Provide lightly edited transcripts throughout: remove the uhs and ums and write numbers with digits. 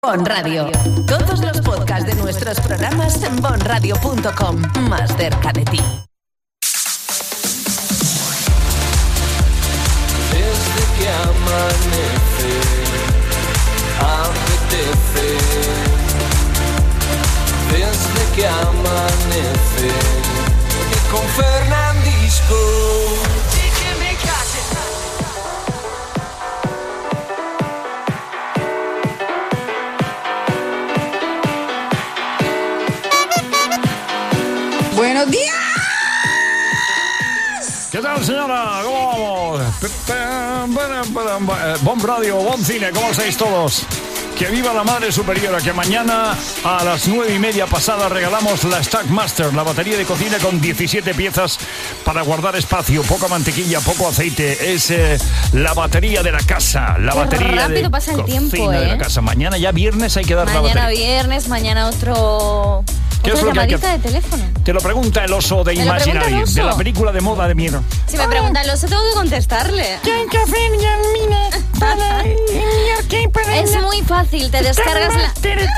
Bon Radio. Todos los podcasts de nuestros programas en bonradio.com. Más cerca de ti. Desde que amanece, apetece. Desde que amanece, y con Fernandisco. ¡Buenos días! ¿Qué tal, señora? ¿Cómo vamos? Bon Radio, Bon Cine, ¿cómo estáis todos? Que viva la Madre Superiora, que mañana a las 9:30 pasadas regalamos la Stackmaster, la batería de cocina con 17 piezas para guardar espacio, poca mantequilla, poco aceite. Es la batería de la casa, la batería rápido de pasa el cocina tiempo, de la casa. Mañana ya viernes hay que dar la batería. Mañana viernes, mañana otra llamadita de teléfono. Te lo pregunta el oso de Imaginary, de la película de moda de mierda. Si me pregunta el oso, tengo que contestarle. Es muy fácil, te descargas la...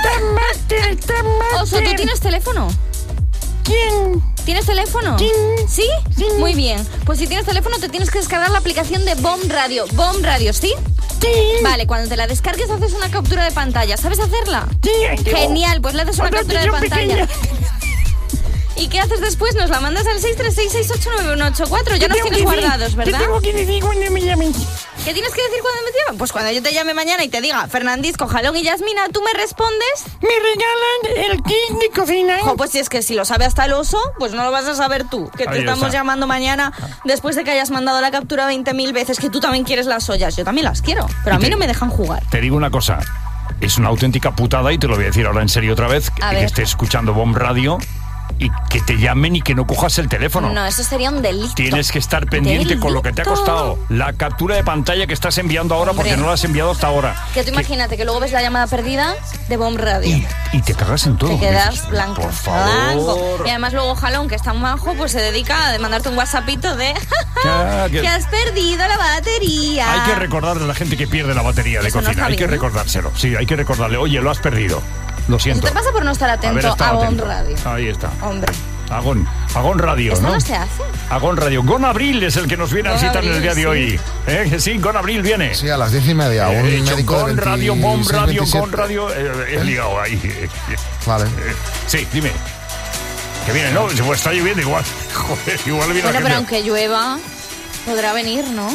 Oso, ¿tú tienes teléfono? ¿Quién? ¿Tienes teléfono? ¿Sí? ¿Sí? Sí. Muy bien. Pues si tienes teléfono te tienes que descargar la aplicación de Bon Radio. Bon Radio, ¿sí? Sí. Vale, cuando te la descargues haces una captura de pantalla. ¿Sabes hacerla? Sí. Genial, pues le haces una captura de pantalla. ¿Y qué haces después? Nos la mandas al 636689184. Ya nos tienes guardados, ¿verdad? ¿Qué tengo que decir cuando me llamen? ¿Qué tienes que decir cuando me llamen? Pues cuando yo te llame mañana y te diga Fernandisco, Jalón y Yasmina, ¿tú me respondes? Me regalan el kit de cocina. Pues si es que si lo sabe hasta el oso, pues no lo vas a saber tú. Que te Ahí estamos está. llamando mañana después de que hayas mandado la captura 20.000 veces, que tú también quieres las ollas. Yo también las quiero, pero a mí no me dejan jugar. Te digo una cosa, es una auténtica putada y te lo voy a decir ahora en serio otra vez, A que ver. estés escuchando Bon Radio y que te llamen y que no cojas el teléfono. No, eso sería un delito. Tienes que estar pendiente con lo que te ha costado. La captura de pantalla que estás enviando ahora, Hombre. porque no la has enviado hasta ahora. Que tú imagínate que luego ves la llamada perdida de Bon Radio. Y te cagas en todo. Te quedas Dices, blanco. Por favor. Blanco. Y además luego Jalón, que es tan majo, pues se dedica a mandarte un WhatsAppito de que has perdido la batería. Hay que recordarle a la gente que pierde la batería de Eso no cocina. está Hay que bien, ¿no? recordárselo. Sí, hay que recordarle. Oye, lo has perdido. Lo Eso siento. te pasa por no estar Haber atento estado a Bon atento. Radio. Ahí está. Hombre, Agón Radio, esto ¿no? no se hace. Agón Radio. Gon Abril es el que nos viene a Gon visitar en el Abril, día de hoy. Que sí, Gon Abril viene. Sí, a las 10:30. Un He hecho médico de Gon Radio, 26, Bon Radio, 27. Gon Radio. He liado ahí. Vale. Sí, dime. Que viene, ¿no? Pues está lloviendo igual. Joder, igual viene Bueno, a pero aunque llueva, podrá venir, ¿no?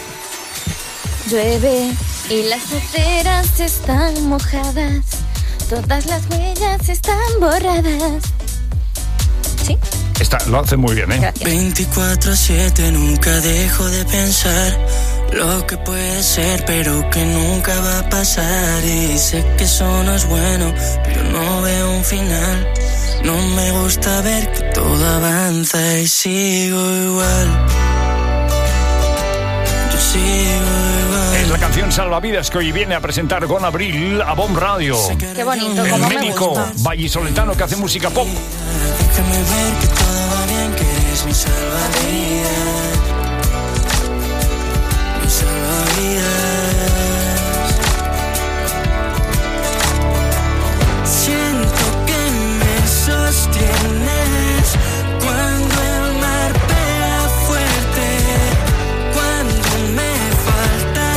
Llueve y las aceras están mojadas. Todas las huellas están borradas. ¿Sí? Lo hace muy bien, ¿eh? Gracias. 24/7 nunca dejo de pensar lo que puede ser, pero que nunca va a pasar. Y sé que eso no es bueno, pero no veo un final. No me gusta ver que todo avanza y sigo igual. Yo sigo igual. Es la canción Salvavidas que hoy viene a presentar Gon Abril a Bon Radio. Qué bonito, El como me médico gusta. vallisoletano que hace música pop. Déjame ver que todo va bien, que eres mi salvavidas. Mi salvavidas. Siento que me sostienes cuando el mar pega fuerte, cuando me falta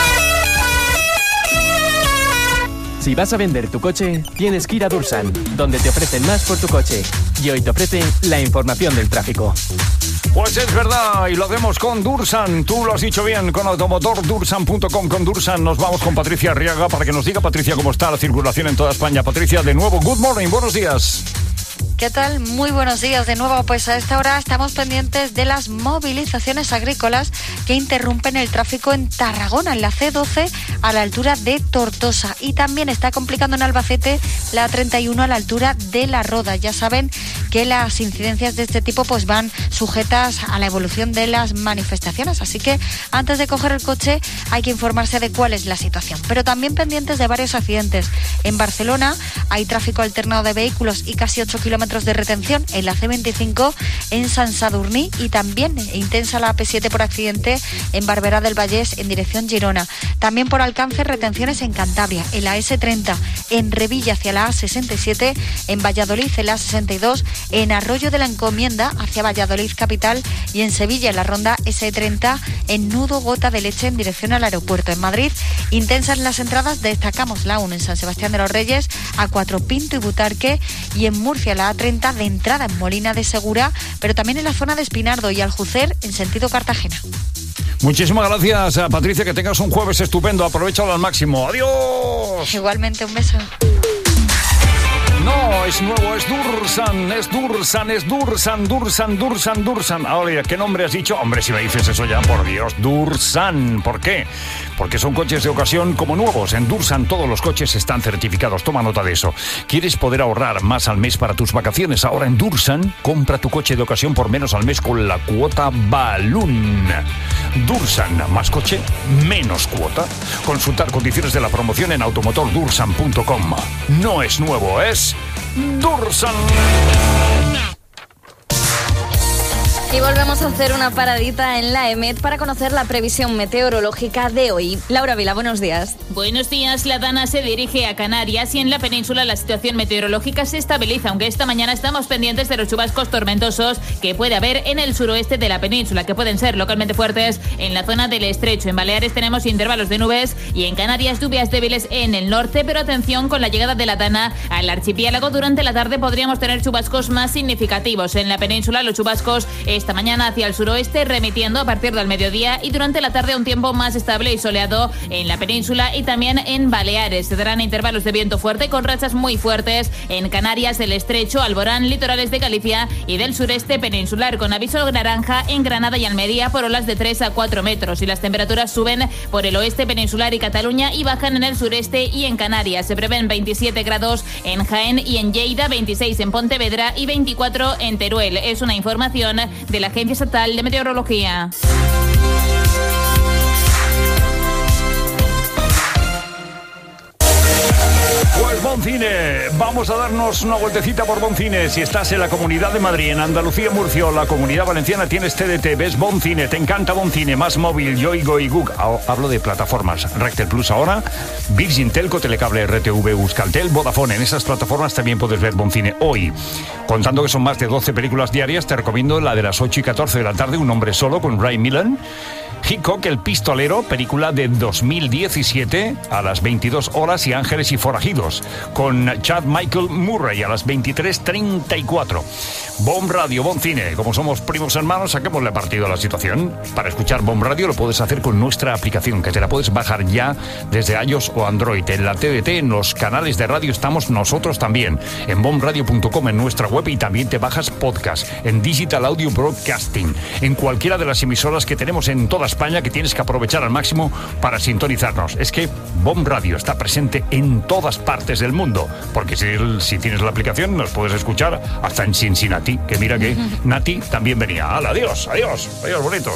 Si vas a vender tu coche, tienes que ir a Dursan, donde te ofrecen más por tu coche. Y hoy te ofrece la información del tráfico. Pues es verdad, y lo hacemos con Dursan. Tú lo has dicho bien, con automotordursan.com. Con Dursan nos vamos con Patricia Arriaga para que nos diga, Patricia, cómo está la circulación en toda España. Patricia, de nuevo, good morning, buenos días. ¿Qué tal? Muy buenos días de nuevo. Pues a esta hora estamos pendientes de las movilizaciones agrícolas que interrumpen el tráfico en Tarragona, en la C12, a la altura de Tortosa. Y también está complicando en Albacete la 31 a la altura de La Roda. Ya saben que las incidencias de este tipo pues van sujetas a la evolución de las manifestaciones. Así que antes de coger el coche hay que informarse de cuál es la situación. Pero también pendientes de varios accidentes. En Barcelona hay tráfico alternado de vehículos y casi 8 kilómetros kilómetros de retención en la C25 en Sant Sadurní y también intensa la AP7 por accidente en Barberà del Vallès en dirección Girona. También por alcance retenciones en Cantabria, en la S30, en Revilla hacia la A67, en Valladolid en la A62, en Arroyo de la Encomienda hacia Valladolid capital y en Sevilla en la ronda S30 en Nudo Gota de Leche en dirección al aeropuerto. En Madrid, intensas las entradas, destacamos la 1 en San Sebastián de los Reyes, A4 Pinto y Butarque, y en Murcia la A30 de entrada en Molina de Segura, pero también en la zona de Espinardo y Aljucer en sentido Cartagena. Muchísimas gracias, Patricia, que tengas un jueves estupendo, aprovechalo al máximo. ¡Adiós! Igualmente, un beso. No, es nuevo, es Dursan. Ahora, ¿qué nombre has dicho? Hombre, si me dices eso ya, por Dios, Dursan. ¿Por qué? Porque son coches de ocasión como nuevos. En Dursan todos los coches están certificados. Toma nota de eso. ¿Quieres poder ahorrar más al mes para tus vacaciones? Ahora en Dursan, compra tu coche de ocasión por menos al mes con la cuota Balloon. Dursan, más coche, menos cuota. Consultar condiciones de la promoción en automotordursan.com. No es nuevo, es Dursan. Y volvemos a hacer una paradita en la EMET para conocer la previsión meteorológica de hoy. Laura Vila, buenos días. Buenos días. La Dana se dirige a Canarias y en la península la situación meteorológica se estabiliza, aunque esta mañana estamos pendientes de los chubascos tormentosos que puede haber en el suroeste de la península, que pueden ser localmente fuertes en la zona del estrecho. En Baleares tenemos intervalos de nubes y en Canarias lluvias débiles en el norte, pero atención con la llegada de la Dana al archipiélago. Durante la tarde podríamos tener chubascos más significativos. En la península los chubascos esta mañana hacia el suroeste, remitiendo a partir del mediodía, y durante la tarde un tiempo más estable y soleado en la península y también en Baleares. Se darán intervalos de viento fuerte con rachas muy fuertes en Canarias, el estrecho, Alborán, litorales de Galicia y del sureste peninsular, con aviso naranja en Granada y Almería por olas de 3 a 4 metros. Y las temperaturas suben por el oeste peninsular y Cataluña y bajan en el sureste y en Canarias. Se prevén 27 grados en Jaén y en Lleida, 26 en Pontevedra y 24 en Teruel. Es una información de la Agencia Estatal de Meteorología. Pues Boncine, vamos a darnos una vueltecita por Boncine. Si estás en la Comunidad de Madrid, en Andalucía, Murcia o la Comunidad Valenciana, tienes TDT, ves Boncine, te encanta Boncine, Más Móvil, Yoigo y Gug. Hablo de plataformas. Rectel Plus ahora, Virgin Telco, Telecable, RTV, Euskaltel, Vodafone. En esas plataformas también puedes ver Boncine. Hoy, contando que son más de 12 películas diarias, te recomiendo la de las 8 y 14 de la tarde, Un hombre solo, con Ray Milland. Hickok, el pistolero, película de 2017 a las 22 horas, y Ángeles y forajidos, con Chad Michael Murray a las 23:34. Bomb Radio, Boncine. Como somos primos hermanos, saquémosle partido a la situación. Para escuchar Bomb Radio lo puedes hacer con nuestra aplicación, que te la puedes bajar ya desde iOS o Android. En la TDT, en los canales de radio, estamos nosotros también. En bombradio.com, en nuestra web, y también te bajas podcast en Digital Audio Broadcasting, en cualquiera de las emisoras que tenemos en toda España, que tienes que aprovechar al máximo para sintonizarnos. Es que Bomb Radio está presente en todas partes del mundo, porque si tienes la aplicación nos puedes escuchar hasta en Cincinnati, que mira que Nati también venía. ¡Hala, adiós, adiós, adiós, bonitos!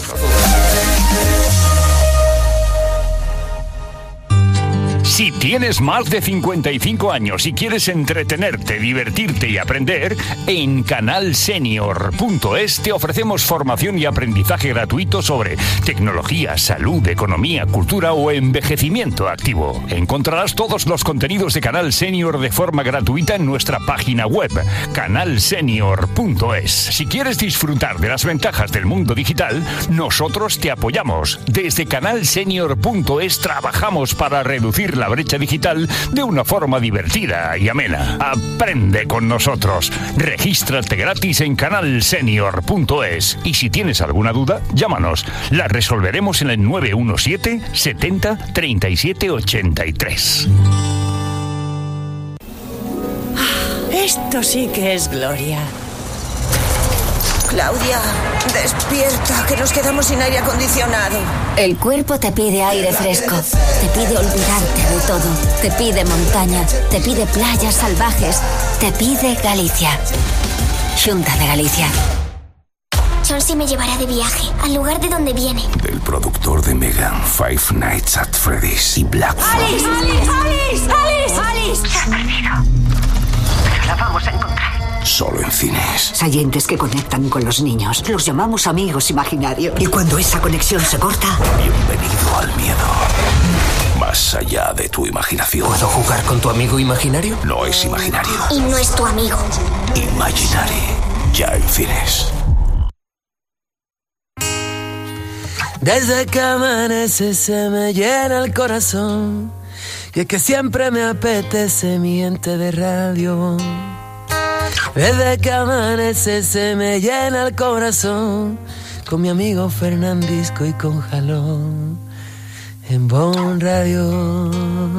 Si tienes más de 55 años y quieres entretenerte, divertirte y aprender, en canalsenior.es te ofrecemos formación y aprendizaje gratuito sobre tecnología, salud, economía, cultura o envejecimiento activo. Encontrarás todos los contenidos de Canal Senior de forma gratuita en nuestra página web, canalsenior.es. Si quieres disfrutar de las ventajas del mundo digital, nosotros te apoyamos. Desde canalsenior.es trabajamos para reducir la brecha digital de una forma divertida y amena. Aprende con nosotros. Regístrate gratis en canalsenior.es. Y si tienes alguna duda, llámanos. La resolveremos en el 917 70 37 83. Esto sí que es gloria. Claudia, despierta, que nos quedamos sin aire acondicionado. El cuerpo te pide aire fresco, te pide olvidarte de todo, te pide montaña, te pide playas salvajes, te pide Galicia. Xunta de Galicia. Chelsea me llevará de viaje, al lugar de donde viene. Del productor de Megan, Five Nights at Freddy's y Black Phone. ¡Alice! ¡Alice! ¡Alice! ¡Alice! Se ha perdido. Pero la vamos a encontrar. Solo en fines. Sayentes que conectan con los niños. Los llamamos amigos imaginarios. Y cuando esa conexión se corta... Bienvenido al miedo. Más allá de tu imaginación. ¿Puedo jugar con tu amigo imaginario? No es imaginario. Y no es tu amigo. Imaginary. Ya en cines. Desde que amanece se me llena el corazón. Y es que siempre me apetece mi ente de radio. Desde que amanece se me llena el corazón. Con mi amigo Fernandisco y con Jalón. En Bon Radio.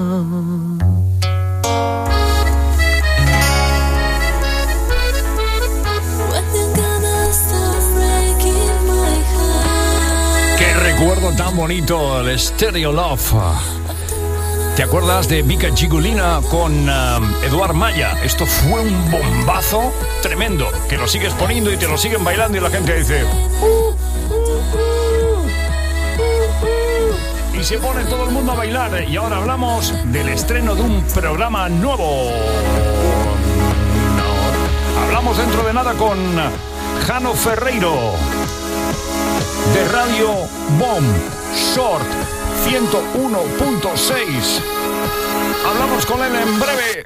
Qué recuerdo tan bonito, el Stereo Love. ¿Te acuerdas de Vika Gigulina con Eduard Maya? Esto fue un bombazo tremendo, que lo sigues poniendo y te lo siguen bailando y la gente dice... Y se pone todo el mundo a bailar. Y ahora hablamos del estreno de un programa nuevo. Hablamos dentro de nada con Jano Ferreiro, de Radio Bomb Short 101.6. Hablamos con él en breve.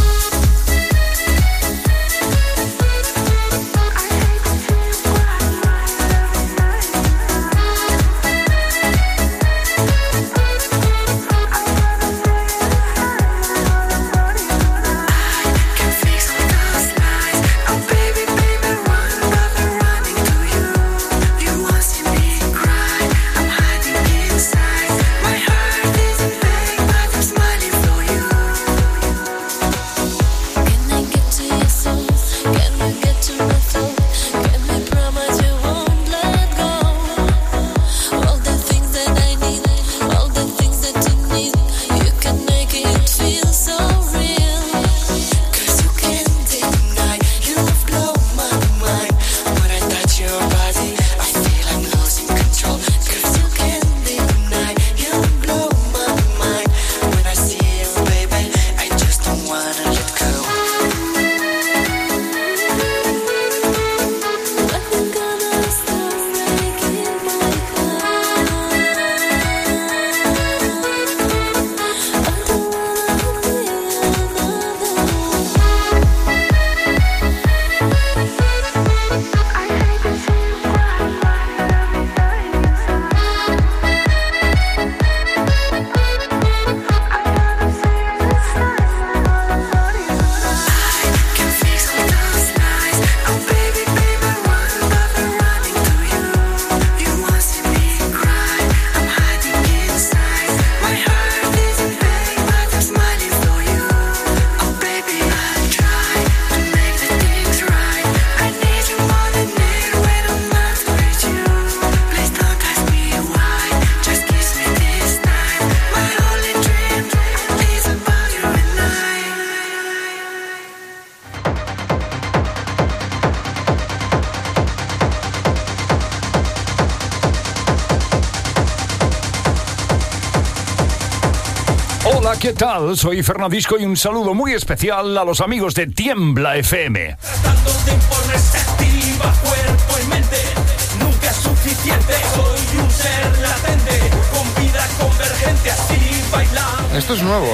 Hola, ¿qué tal? Soy Fernandisco y un saludo muy especial a los amigos de Tiembla FM. Tratando de imponerse activa, cuerpo y mente. Nunca es suficiente, soy un ser latente. Con vida convergente, así bailando. Esto es nuevo,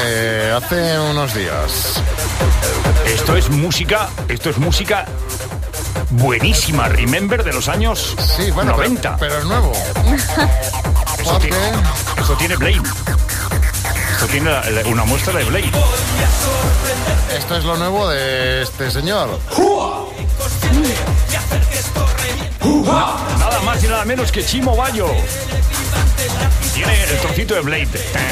de hace unos días. Esto es música buenísima, Remember, de los años 90. Pero es nuevo. Esto tiene Blade. Esto tiene una muestra de Blade. Esto es lo nuevo de este señor. Nada más y nada menos que Chimo Bayo. Tiene el trocito de Blade.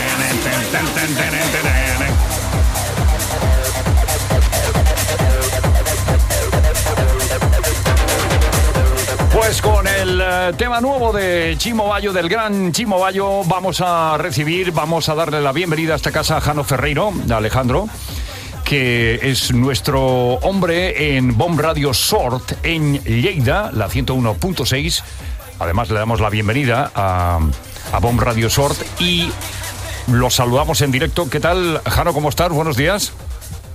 Pues con el tema nuevo de Chimo Bayo, del gran Chimo Bayo, vamos a darle la bienvenida a esta casa a Jano Ferreiro, de Alejandro, que es nuestro hombre en Bomb Radio Sort en Lleida, la 101.6. Además le damos la bienvenida a Bomb Radio Sort y los saludamos en directo. ¿Qué tal, Jano? ¿Cómo estás? Buenos días.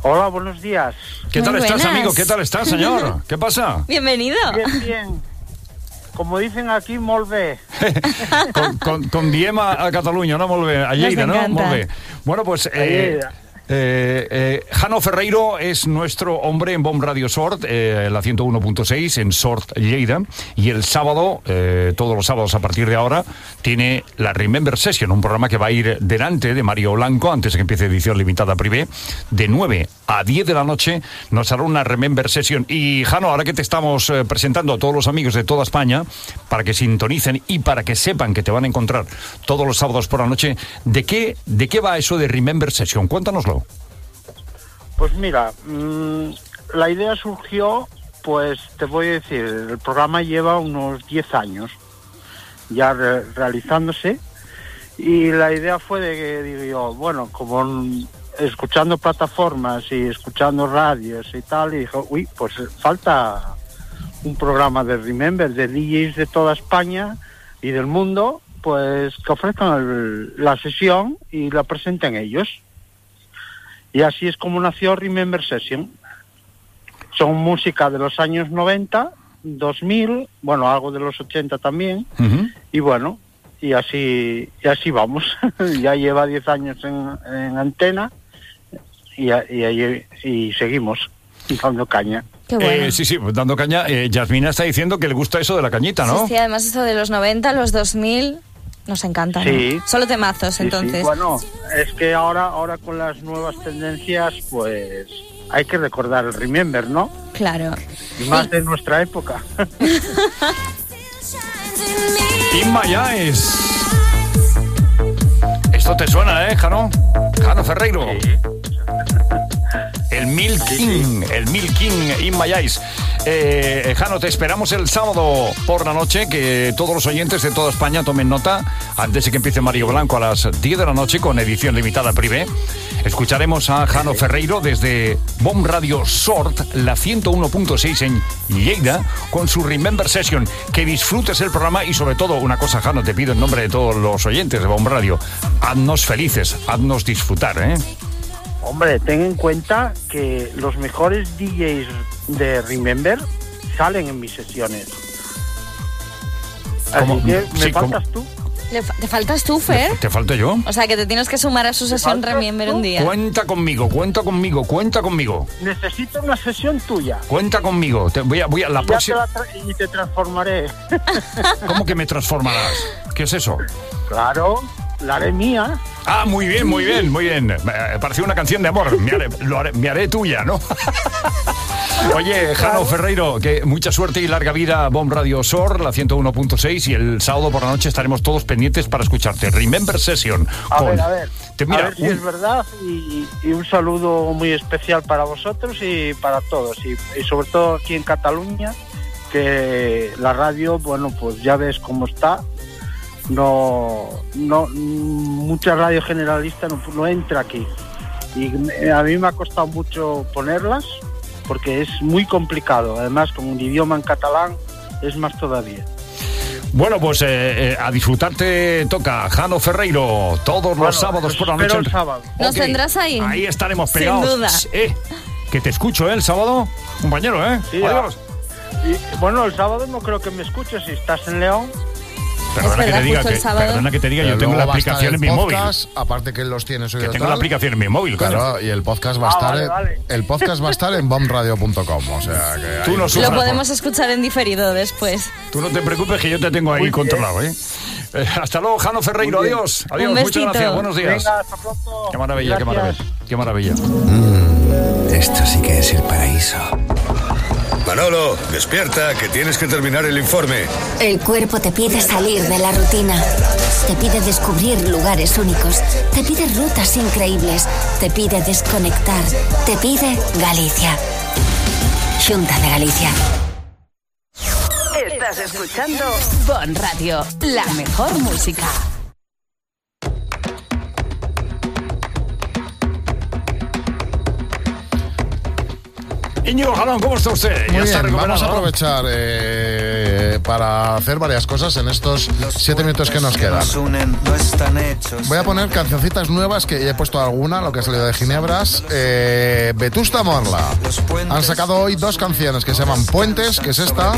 Hola, buenos días. ¿Qué tal Muy estás, buenas. amigo? ¿Qué tal estás, señor? ¿Qué pasa? Bienvenido. Bien. Como dicen aquí, molt bé. Con diem a Cataluña, no? Molt bé. A Lleida, Nos ¿no? encanta. Molt bé. Bueno, pues... Lleida. Jano Ferreiro es nuestro hombre en Bomb Radio Sort, la 101.6 en Sort, Lleida, y el sábado, todos los sábados a partir de ahora, tiene la Remember Session, un programa que va a ir delante de Mario Blanco, antes de que empiece edición limitada privé, de 9 a 10 de la noche, nos hará una Remember Session. Y Jano, ahora que te estamos presentando a todos los amigos de toda España, para que sintonicen y para que sepan que te van a encontrar todos los sábados por la noche, ¿de qué va eso de Remember Session? Cuéntanoslo. Pues mira, la idea surgió, pues te voy a decir, el programa lleva unos 10 años ya realizándose, y la idea fue de que, digo yo, bueno, como escuchando plataformas y escuchando radios y tal, y dijo, uy, pues falta un programa de Remember, de DJs de toda España y del mundo, pues que ofrezcan la sesión y la presenten ellos. Y así es como nació Remember Session. Son música de los años 90, 2000, bueno, algo de los 80 también, y bueno, y así vamos. Ya lleva 10 años en antena y seguimos dando caña. Qué bueno. Sí, dando caña. Yasmina está diciendo que le gusta eso de la cañita, ¿no? Sí, además eso de los 90, los 2000... Nos encanta, ¿no? Sí. Solo temazos, Sí, entonces. sí. Bueno, es que ahora con las nuevas tendencias, pues hay que recordar el Remember, ¿no? Claro. Y más de nuestra época. Inma Yaes. Esto te suena, ¿eh, Jano? Jano Ferreiro. Sí. El Milking, Inma Yaes. Jano, te esperamos el sábado por la noche, que todos los oyentes de toda España tomen nota, antes de que empiece Mario Blanco a las 10 de la noche con edición limitada privé. Escucharemos a Jano Ferreiro desde Bomb Radio Sort, la 101.6 en Lleida, con su Remember Session. Que disfrutes el programa y sobre todo, una cosa, Jano, te pido en nombre de todos los oyentes de Bomb Radio, haznos felices, haznos disfrutar, ¿eh? Hombre, ten en cuenta que los mejores DJs de Remember salen en mis sesiones. Así que me faltas tú. ¿Te faltas tú, Fer? ¿Te falta yo? O sea, que te tienes que sumar a su sesión Remember un día. Cuenta conmigo. Necesito una sesión tuya. Cuenta conmigo. Voy a la próxima. Y te transformaré. ¿Cómo que me transformarás? ¿Qué es eso? Claro, la haré mía. Ah, muy bien. Pareció una canción de amor. Me haré tuya, ¿no? Oye, Jano Ferreiro, que mucha suerte y larga vida a Bomb Radio Sor, la 101.6, y el sábado por la noche estaremos todos pendientes para escucharte. Remember Session. A ver Mira, si es verdad, y un saludo muy especial para vosotros y para todos, y sobre todo aquí en Cataluña, que la radio, bueno, pues ya ves cómo está. No mucha radio generalista no entra aquí, y a mí me ha costado mucho ponerlas porque es muy complicado, además con un idioma en catalán es más todavía. Bueno, pues a disfrutarte toca Jano Ferreiro todos los sábados por la noche. El sábado. ¿Nos tendrás ahí? Ahí estaremos pegados. Sin duda. Que te escucho, el sábado, compañero, Sí, adiós. Y, bueno, el sábado no creo que me escuches si estás en León. Perdona que te diga, yo tengo la aplicación en mi móvil. Aparte que los tienes que tengo la aplicación en mi móvil, claro. Y el podcast va a estar el podcast va a estar en bombradio.com, o sea que lo podemos escuchar en diferido después. Tú no te preocupes, que yo te tengo ahí controlado, hasta luego, Jano Ferreiro, adiós. Muchas gracias, buenos días. Venga, hasta pronto. Qué maravilla, qué maravilla. Esto sí que es el paraíso. Manolo, despierta, que tienes que terminar el informe. El cuerpo te pide salir de la rutina. Te pide descubrir lugares únicos. Te pide rutas increíbles. Te pide desconectar. Te pide Galicia. Xunta de Galicia. Estás escuchando Bon Radio, la mejor música. Íñigo Jalón, ¿cómo está usted? Muy ya está bien, recuperado. vamos a aprovechar para hacer varias cosas en estos 7 minutos que nos quedan. Voy a poner cancioncitas nuevas, que ya he puesto alguna, lo que ha salido de Ginebras. Vetusta Morla. Han sacado hoy 2 canciones que se llaman Puentes, que es esta.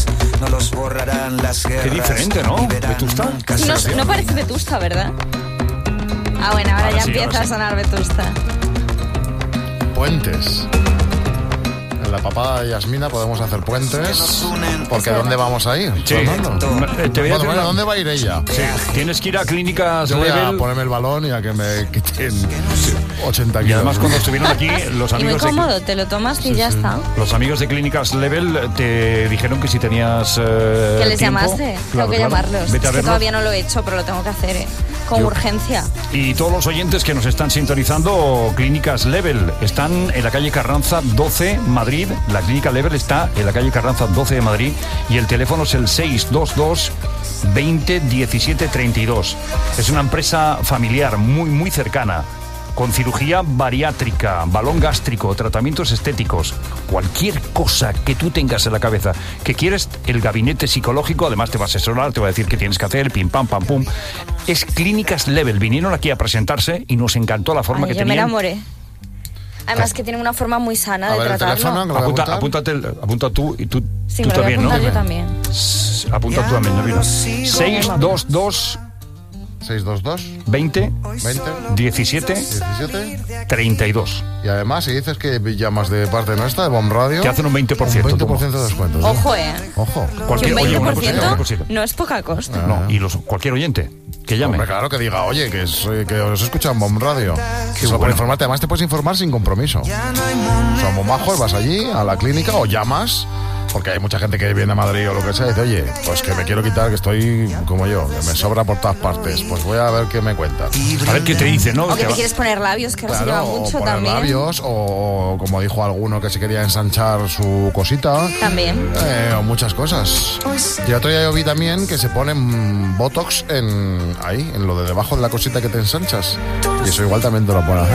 Qué diferente, ¿no? Vetusta. No parece Vetusta, ¿verdad? Ah, bueno, ahora ya empieza a sonar Vetusta. Puentes. En la papada de Yasmina podemos hacer puentes. Porque ¿dónde vamos a ir? Sí. ¿Dónde va a ir ella? Sí. Tienes que ir a Clínicas Yo voy Level. a ponerme el balón y a que me quiten 80 kilos. Y además cuando estuvieron aquí los Y muy amigos cómodo, te lo tomas y ya está. Los amigos de Clínicas Level te dijeron que si tenías Que les tiempo, llamaste, tengo que llamarlos. Vete a Es que verlos. todavía no lo he hecho, pero lo tengo que hacer, con urgencia. Y todos los oyentes que nos están sintonizando, Clínicas Level están en la calle Carranza 12, Madrid. La Clínica Level está en la calle Carranza 12 de Madrid y el teléfono es el 622 20 17 32. Es una empresa familiar muy cercana, con cirugía bariátrica, balón gástrico, tratamientos estéticos, cualquier cosa que tú tengas en la cabeza, que quieres, el gabinete psicológico, además te va a asesorar, te va a decir qué tienes que hacer, pim, pam, pam, pum. Es Clínicas Level. Vinieron aquí a presentarse y nos encantó la forma que yo tenían. me enamoré. Además que tienen una forma muy sana de tratarlo. Apunta tú y tú, Sí, tú me lo voy a también, ¿no? apuntar yo también. Apunta tú también, ¿no? 622 20 17 32. Y además, si dices que llamas de parte nuestra, de Bomb Radio, te hacen un 20%. Un 20% de descuento. ¿Sí? Ojo, Ojo. Cualquier, un 20% oye, una cosita. no es poca costa. No, y cualquier oyente que llame. Hombre, claro, que diga, oye, que os escuchan Bomb Radio. Eso para informarte. Además, te puedes informar sin compromiso. Son muy majos, vas allí a la clínica o llamas. Porque hay mucha gente que viene a Madrid o lo que sea y dice, oye, pues que me quiero quitar, que estoy como yo, que me sobra por todas partes. Pues voy a ver qué me cuentan. A ver qué te dice, ¿no? O que te quieres poner labios, que ahora se lleva mucho también. Labios, o como dijo alguno que se quería ensanchar su cosita. También. O muchas cosas. Y otro día yo vi también que se ponen Botox en lo de debajo de la cosita que te ensanchas. Y eso igual también te lo pones,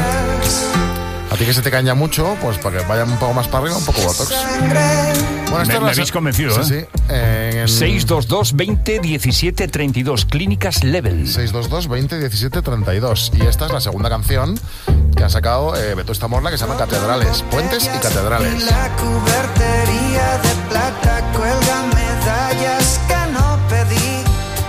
A ti que se te caña mucho, pues para que vaya un poco más para arriba, un poco Botox. Bueno, me habéis convencido, sí, ¿eh? 622 20 17 32, Clínicas Level. 622 20 17 32. Y esta es la segunda canción que ha sacado Vetusta Morla, que se llama Catedrales, Puentes y Catedrales. La cubertería de plata cuelga medallas que no pedí.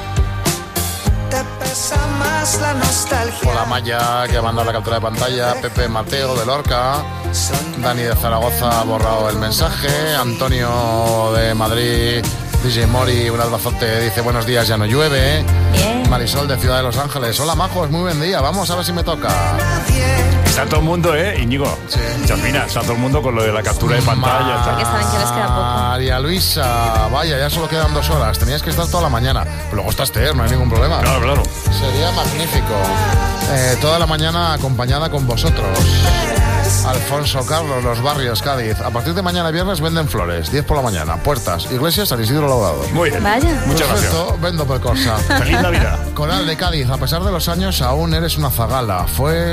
Te pesa más la nostalgia. Hola Maya, que ha mandado la captura de pantalla. Pepe Mateo de Lorca. Dani de Zaragoza ha borrado el mensaje. Antonio de Madrid, DJ Mori, un abrazote, dice buenos días, ya no llueve. Bien. Marisol de Ciudad de Los Ángeles. Hola majos, muy buen día. Vamos a ver si me toca. Está todo el mundo, Íñigo. Sí. Yasmina, está todo el mundo con lo de la captura de pantalla. Porque saben que les queda poco. María Luisa, vaya, ya solo quedan 2 horas. Tenías que estar toda la mañana. Pero luego estás no hay ningún problema. Claro. Sería magnífico. Toda la mañana acompañada con vosotros. Alfonso Carlos, Los Barrios, Cádiz. A partir de mañana viernes venden flores. 10 por la mañana. Puertas, Iglesias, San Isidro Laudado. Muy bien. Vaya. Muchas gracias. Vendo per cosa. Feliz Navidad. Coral de Cádiz. A pesar de los años, aún eres una zagala.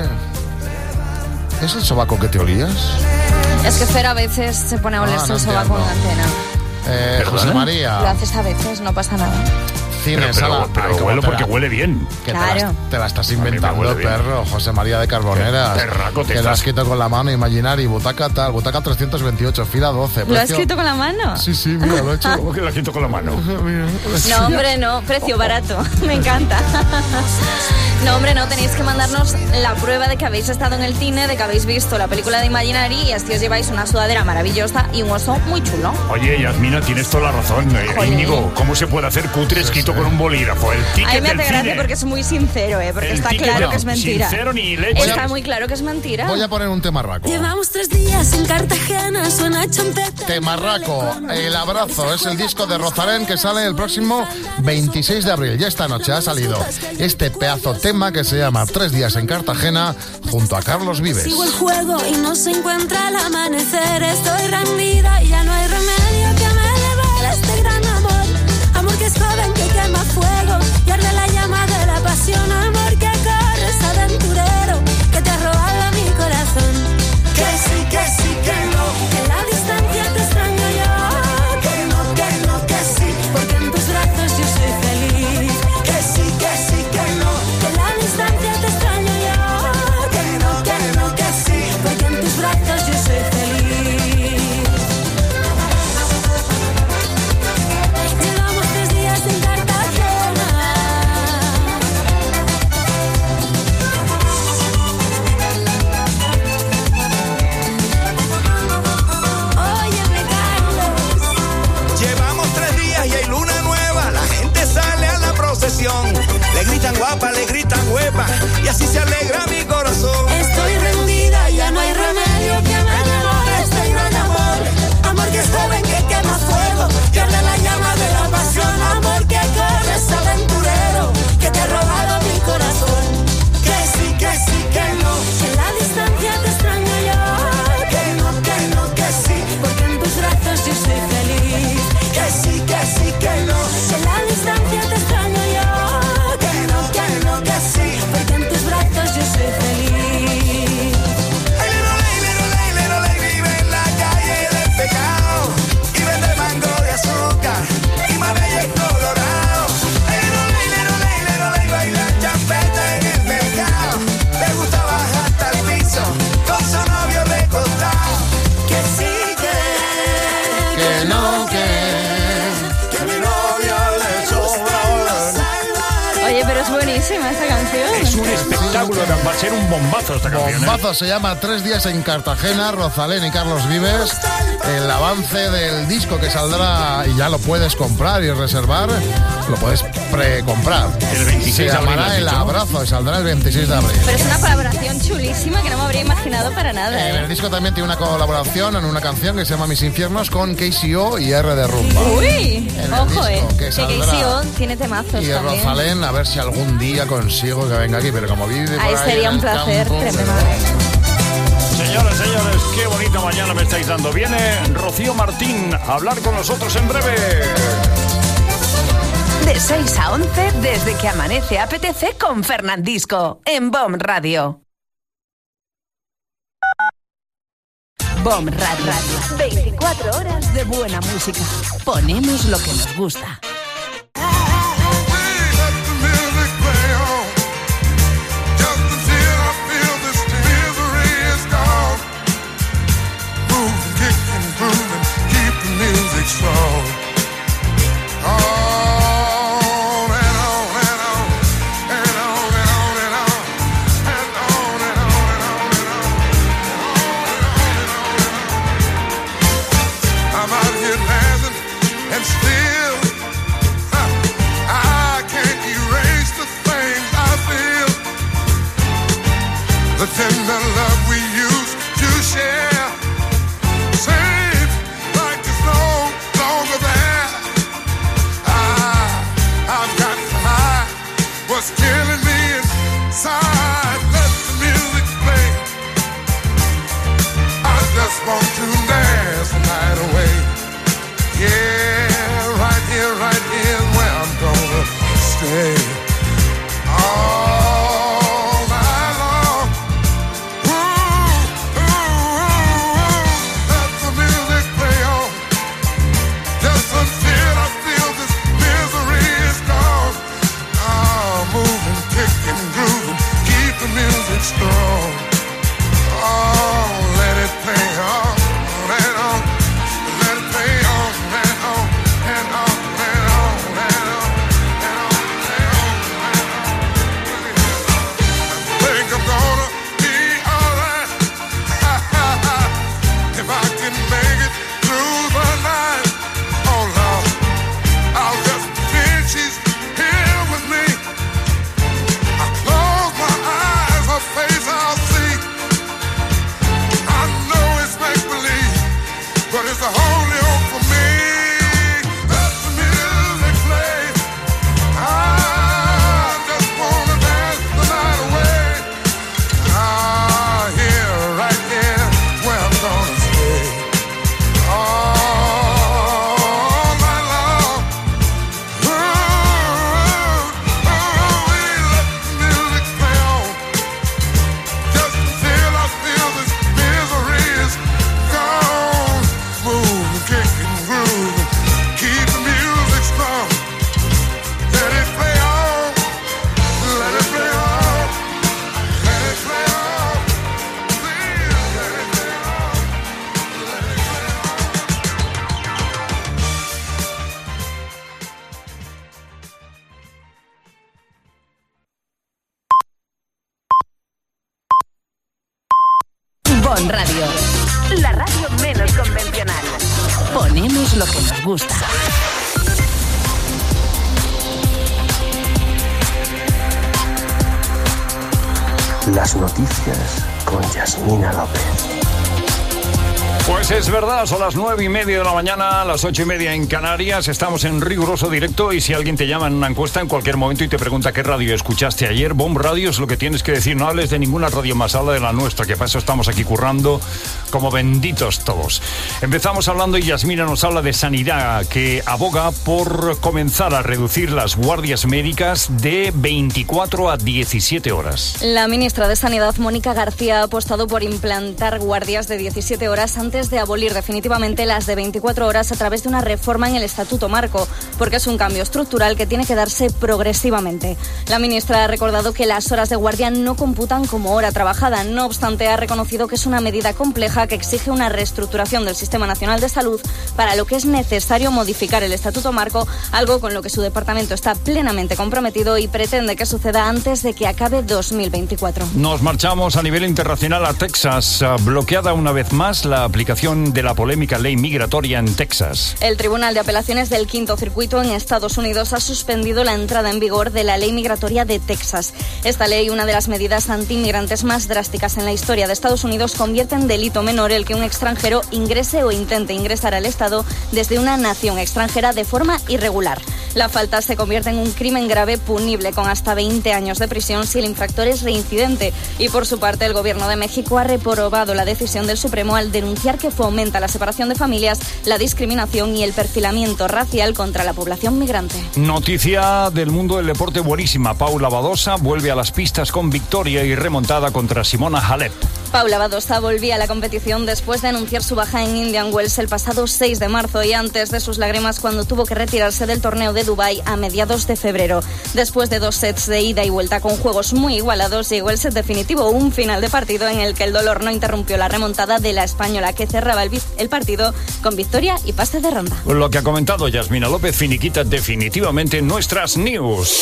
¿Es el sobaco que te olías? Es que Fer a veces se pone a olerse el sobaco en la antena. José María. Lo haces a veces, no pasa nada. Pero huelo porque huele bien. Que claro. te la estás inventando, perro. José María de Carboneras. Perraco, que lo has escrito con la mano, Imaginary, butaca 328, fila 12. ¿Lo has escrito con la mano? Sí, mira, lo he hecho. ¿Cómo que lo has escrito con la mano? No, hombre, no. Precio barato. Me encanta. No, hombre, no. Tenéis que mandarnos la prueba de que habéis estado en el cine, de que habéis visto la película de Imaginary y así os lleváis una sudadera maravillosa y un oso muy chulo. Oye, Yasmina, tienes toda la razón. Íñigo, ¿cómo se puede hacer cutre escrito con un bolígrafo? El ticket Ay, me hace del gracia cine. porque es muy sincero, porque El está ticket claro no, que es mentira. Sincero ni leche. Está muy claro que es mentira. Voy a poner un temarraco. Llevamos 3 días en Cartagena, suena chompeta. Temarraco, El Abrazo, es el disco de Rosalén que sale el próximo 26 de abril. Ya esta noche ha salido este pedazo tema que se llama 3 días en Cartagena junto a Carlos Vives. Sigo el juego y no se encuentra el amanecer. Estoy rendida y ya no hay remedio que me devore este gran amor. Amor que es joven, que quema fuego y arde la llama de la pasión. Amor que corres, aventurero, que te ha robado mi corazón. Que sí, que no. En la distancia te extraño yo. Que no, que sí. Porque gritan guapa, le gritan huepa, y así se alegra mi corazón. Estoy rendida, ya no hay remedio que me enamore este gran amor. Amor que es joven, que quema fuego, que arde la llama de la pasión. Amor que corres aventurero, que te ha robado mi corazón. Que sí, que no, que en la distancia te extraño yo. Que no, que sí, porque en tus brazos yo soy feliz. Que sí, que no, que en la distancia te extraño yo. Que no, que sí, porque en tus brazos yo soy feliz. Ay, little ley, vive en la calle del pecado y vende mango de azúcar y mamey en colorado. Ay, little ley, baila champeta en el mercado. Le gusta bajar hasta el piso con su novio recostado. Que sí, Que no, que mi novio le sobra. Oye, pero es buenísima esta canción. Es un espectáculo, va a ser un bombazo esta canción. Bombazo, se llama 3 días en Cartagena, Rosalén y Carlos Vives. El avance del disco que saldrá y ya lo puedes comprar y reservar, lo puedes precomprar. El 26 se de abril, llamará has El dicho, ¿no? Abrazo y saldrá el 26 de abril. Pero es una colaboración chulísima que no me habría imaginado para nada. En el disco también tiene una colaboración en una canción que se llama Mis Infiernos con KCO y R de Rumba. Uy, En el ojo, disco que que saldrá. KCO tiene temazos Y también. Rosalén, a ver si algún día consigo que venga aquí, pero como vive por Ahí ahí sería en un el placer campo, tremendo. Señoras, señores, qué bonita mañana me estáis dando. Viene Rocío Martín a hablar con nosotros en breve. De 6 a 11, desde que amanece apetece con Fernandisco, en BOM Radio. BOM Radio. 24 horas de buena música. Ponemos lo que nos gusta. Strong. On and on and on and on and on and on and on and on and on and on. I'm out here dancing and still I can't erase the things I feel. The tender love we used to share. What's killing me inside? Let the music play. I just want to dance the night away. Yeah, right here is where I'm gonna stay. All night long. Ooh, ooh, ooh. Let the music play on. Just until I feel this misery is gone. Moving, kicking, grooving, keep the music strong. Oh, let it play on and on, let it play on and on and on and on and on and on and on. I think I'm gonna be alright if I can make it through the night. Oh Lord, I'll just pretend she's here with me. Her face I'll see. I know it's make-believe, but it's the only hope for me. Let the music play. I just wanna dance the night away. Here, right here, where I'm gonna stay. All night long. Ooh, let the music play on. Till I feel this misery is gone. Move, kick and groove, keep the music strong. Let it play on, let it play on, let it play on. Please, let it play on, let it play BOM Radio. La radio menos convencional. Ponemos lo que nos gusta. Las noticias con Yasmina López. Pues es verdad, son las 9:30 de la mañana, las 8:30 en Canarias. Estamos en riguroso directo y si alguien te llama en una encuesta en cualquier momento y te pregunta qué radio escuchaste ayer, Bomb Radio es lo que tienes que decir. No hables de ninguna radio más, habla de la nuestra, que para eso estamos aquí currando como benditos todos. Empezamos hablando y Yasmina nos habla de sanidad, que aboga por comenzar a reducir las guardias médicas de 24 a 17 horas. La ministra de Sanidad, Mónica García, ha apostado por implantar guardias de 17 horas antes de abolir definitivamente las de 24 horas a través de una reforma en el Estatuto Marco, porque es un cambio estructural que tiene que darse progresivamente. La ministra ha recordado que las horas de guardia no computan como hora trabajada. No obstante, ha reconocido que es una medida compleja que exige una reestructuración del Sistema Nacional de Salud, para lo que es necesario modificar el Estatuto Marco, algo con lo que su departamento está plenamente comprometido y pretende que suceda antes de que acabe 2024. Nos marchamos a nivel internacional a Texas, bloqueada una vez más la aplicación de la polémica ley migratoria en Texas. El Tribunal de Apelaciones del Quinto Circuito en Estados Unidos ha suspendido la entrada en vigor de la ley migratoria de Texas. Esta ley, una de las medidas antiinmigrantes más drásticas en la historia de Estados Unidos, convierte en delito menor el que un extranjero ingrese o intente ingresar al Estado desde una nación extranjera de forma irregular. La falta se convierte en un crimen grave punible con hasta 20 años de prisión si el infractor es reincidente. Y por su parte, el Gobierno de México ha reprobado la decisión del Supremo al denunciar que fomenta la separación de familias, la discriminación y el perfilamiento racial contra la población migrante. Noticia del mundo del deporte buenísima. Paula Badosa vuelve a las pistas con victoria y remontada contra Simona Halep. Paula Badosa volvía a la competición después de anunciar su baja en Indian Wells el pasado 6 de marzo y antes de sus lágrimas cuando tuvo que retirarse del torneo de Dubái a mediados de febrero. Después de 2 sets de ida y vuelta con juegos muy igualados, llegó el set definitivo, un final de partido en el que el dolor no interrumpió la remontada de la española, que cerraba el partido con victoria y pase de ronda. Lo que ha comentado Yasmina López finiquita definitivamente nuestras news.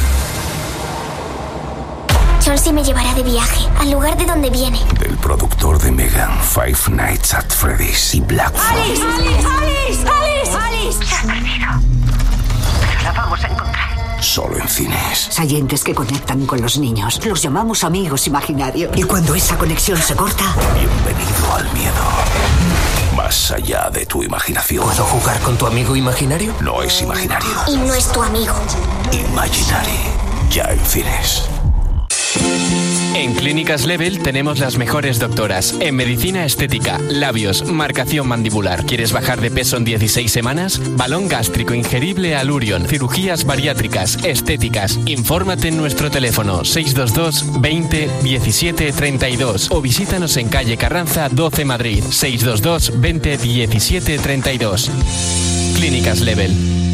Chelsea me llevará de viaje al lugar de donde viene. Del productor de Megan, Five Nights at Freddy's y Black Phone. ¡Alice! Se ha perdido. Pero la vamos a encontrar. Solo en cines. Sayentes que conectan con los niños. Los llamamos amigos imaginarios. Y cuando esa conexión se corta... Bienvenido al miedo. Más allá de tu imaginación. ¿Puedo jugar con tu amigo imaginario? No es imaginario. Y no es tu amigo. Imaginary. Ya en cines. En Clínicas Level tenemos las mejores doctoras en medicina estética, labios, marcación mandibular. ¿Quieres bajar de peso en 16 semanas? Balón gástrico ingerible Alurion, cirugías bariátricas, estéticas. Infórmate en nuestro teléfono 622 20 17 32 o visítanos en calle Carranza 12 Madrid 622 20 17 32. Clínicas Level.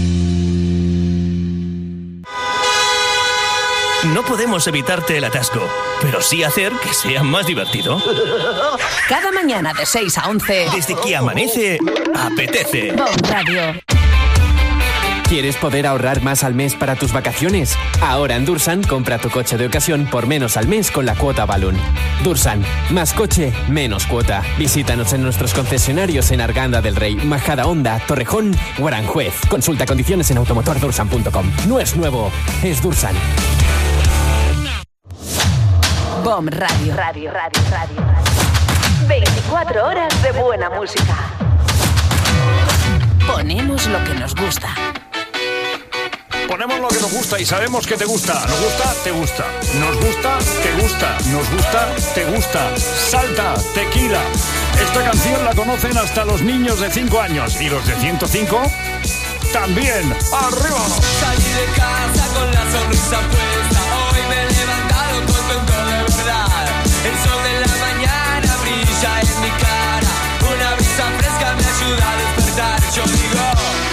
No podemos evitarte el atasco, pero sí hacer que sea más divertido. Cada mañana de 6 a 11. Desde que amanece, apetece. Bomb Radio. ¿Quieres poder ahorrar más al mes para tus vacaciones? Ahora en Dursan, compra tu coche de ocasión por menos al mes con la cuota Balloon. Dursan, más coche, menos cuota. Visítanos en nuestros concesionarios en Arganda del Rey, Majadahonda, Torrejón o Aranjuez. Consulta condiciones en automotordursan.com. No es nuevo, es Dursan. Bomb Radio. 24 horas de buena música. Ponemos lo que nos gusta. Ponemos lo que nos gusta y sabemos que te gusta. Nos gusta, te gusta. Nos gusta, te gusta. Nos gusta, te gusta. Salta, tequila. Esta canción la conocen hasta los niños de 5 años. Y los de 105 también. ¡Arriba! Salí de casa con la sonrisa puesta. Hoy me he levantado contento de verdad. El sol de la mañana brilla en mi cara. Una brisa fresca me ayuda a despertar. Yo digo...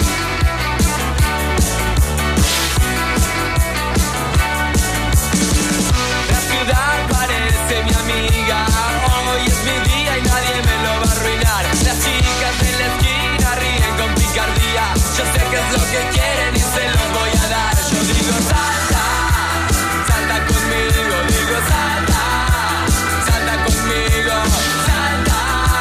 parece mi amiga. Hoy es mi día y nadie me lo va a arruinar. Las chicas en la esquina ríen con picardía. Yo sé que es lo que quieren y se los voy a dar. Yo digo salta, salta conmigo. Digo salta, salta conmigo. Salta,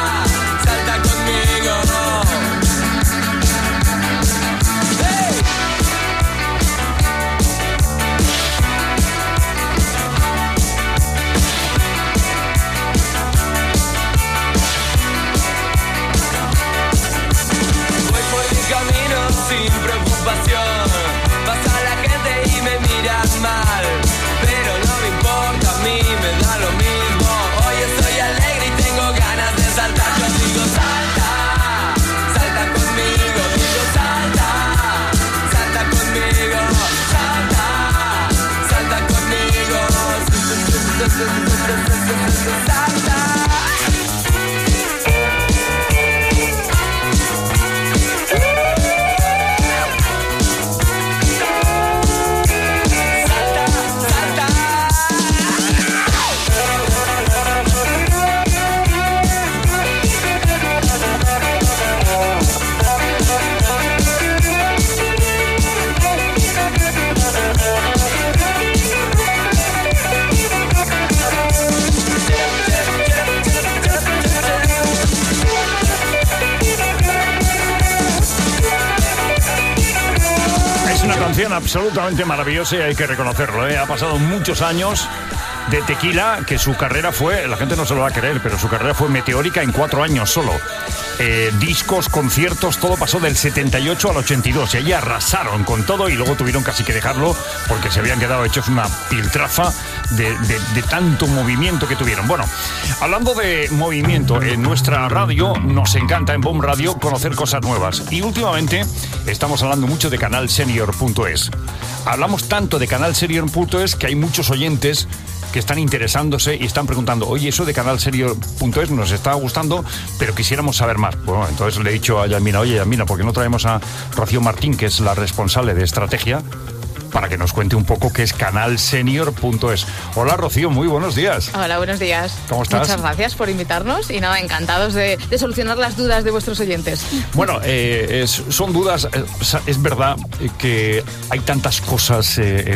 canción absolutamente maravillosa y hay que reconocerlo, ¿eh? Ha pasado muchos años de Tequila, que su carrera fue, la gente no se lo va a creer, pero su carrera fue meteórica en 4 años solo. Discos, conciertos, todo pasó del 78 al 82 y allí arrasaron con todo y luego tuvieron casi que dejarlo porque se habían quedado hechos una piltrafa de tanto movimiento que tuvieron. Bueno, hablando de movimiento, en nuestra radio nos encanta en BOM Radio conocer cosas nuevas y últimamente estamos hablando mucho de canalsenior.es. Hablamos tanto de canalsenior.es que hay muchos oyentes que están interesándose y están preguntando, oye, eso de canalsenior.es nos está gustando, pero quisiéramos saber más. Bueno, entonces le he dicho a Yasmina, oye, Yasmina, ¿por qué no traemos a Rocío Martín, que es la responsable de estrategia, para que nos cuente un poco qué es canalsenior.es? Hola, Rocío, muy buenos días. Hola, buenos días. ¿Cómo estás? Muchas gracias por invitarnos y nada, encantados de solucionar las dudas de vuestros oyentes. Bueno, son dudas, es verdad que hay tantas cosas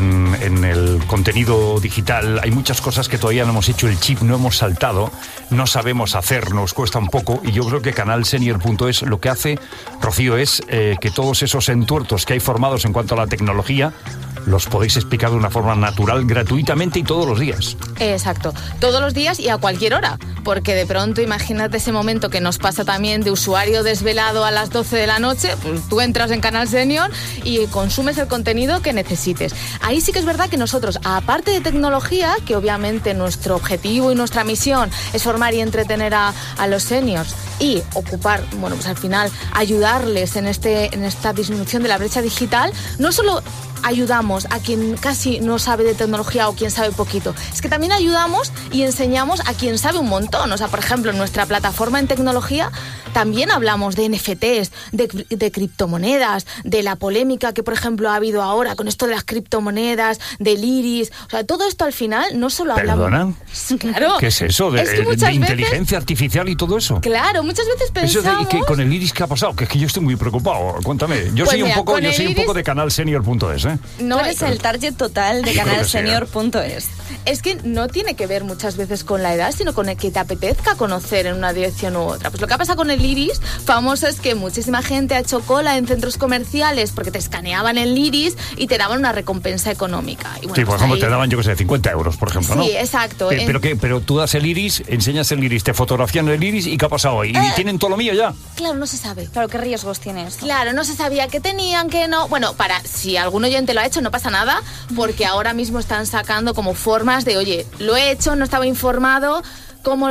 en el contenido digital, hay muchas cosas que todavía no hemos hecho el chip, no hemos saltado, no sabemos hacer, nos cuesta un poco y yo creo que canalsenior.es lo que hace, Rocío, es que todos esos entuertos que hay formados en cuanto a la tecnología los podéis explicar de una forma natural, gratuitamente y todos los días. Exacto, todos los días y a cualquier hora, porque de pronto imagínate ese momento que nos pasa también de usuario desvelado a las 12 de la noche, pues tú entras en Canal Senior y consumes el contenido que necesites. Ahí sí que es verdad que nosotros, aparte de tecnología, que obviamente nuestro objetivo y nuestra misión es formar y entretener a los seniors y ocupar, bueno, pues al final ayudarles en esta disminución de la brecha digital, no solo ayudamos a quien casi no sabe de tecnología o quien sabe poquito. Es que también ayudamos y enseñamos a quien sabe un montón. O sea, por ejemplo, en nuestra plataforma en tecnología también hablamos de NFTs, de criptomonedas, de la polémica que, por ejemplo, ha habido ahora con esto de las criptomonedas, del iris. O sea, todo esto al final no solo hablamos... ¿Perdona? Claro. ¿Qué es eso? ¿De inteligencia artificial y todo eso? Claro, muchas veces pensamos... ¿Y con el iris qué ha pasado? Que es que yo estoy muy preocupado. Cuéntame. Yo soy un poco de canalsenior.es, ¿eh? No eres el target total de canalsenior.es. Es que no tiene que ver muchas veces con la edad, sino con el que te apetezca conocer en una dirección u otra. Pues lo que ha pasado con el iris famoso es que muchísima gente ha hecho cola en centros comerciales porque te escaneaban el iris y te daban una recompensa económica. Y bueno, sí, por ejemplo, te daban, yo qué sé, 50 euros, por ejemplo, ¿no? Sí, exacto. Pero tú das el iris, enseñas el iris, te fotografían el iris y ¿qué ha pasado hoy? ¿Y tienen todo lo mío ya? Claro, no se sabe. Claro, ¿qué riesgos tienes? Claro, no se sabía que tenían, que no. Bueno, si algún oyente lo ha hecho, no pasa nada, porque ahora mismo están sacando como formas de, oye, lo he hecho, no estaba informado, ¿cómo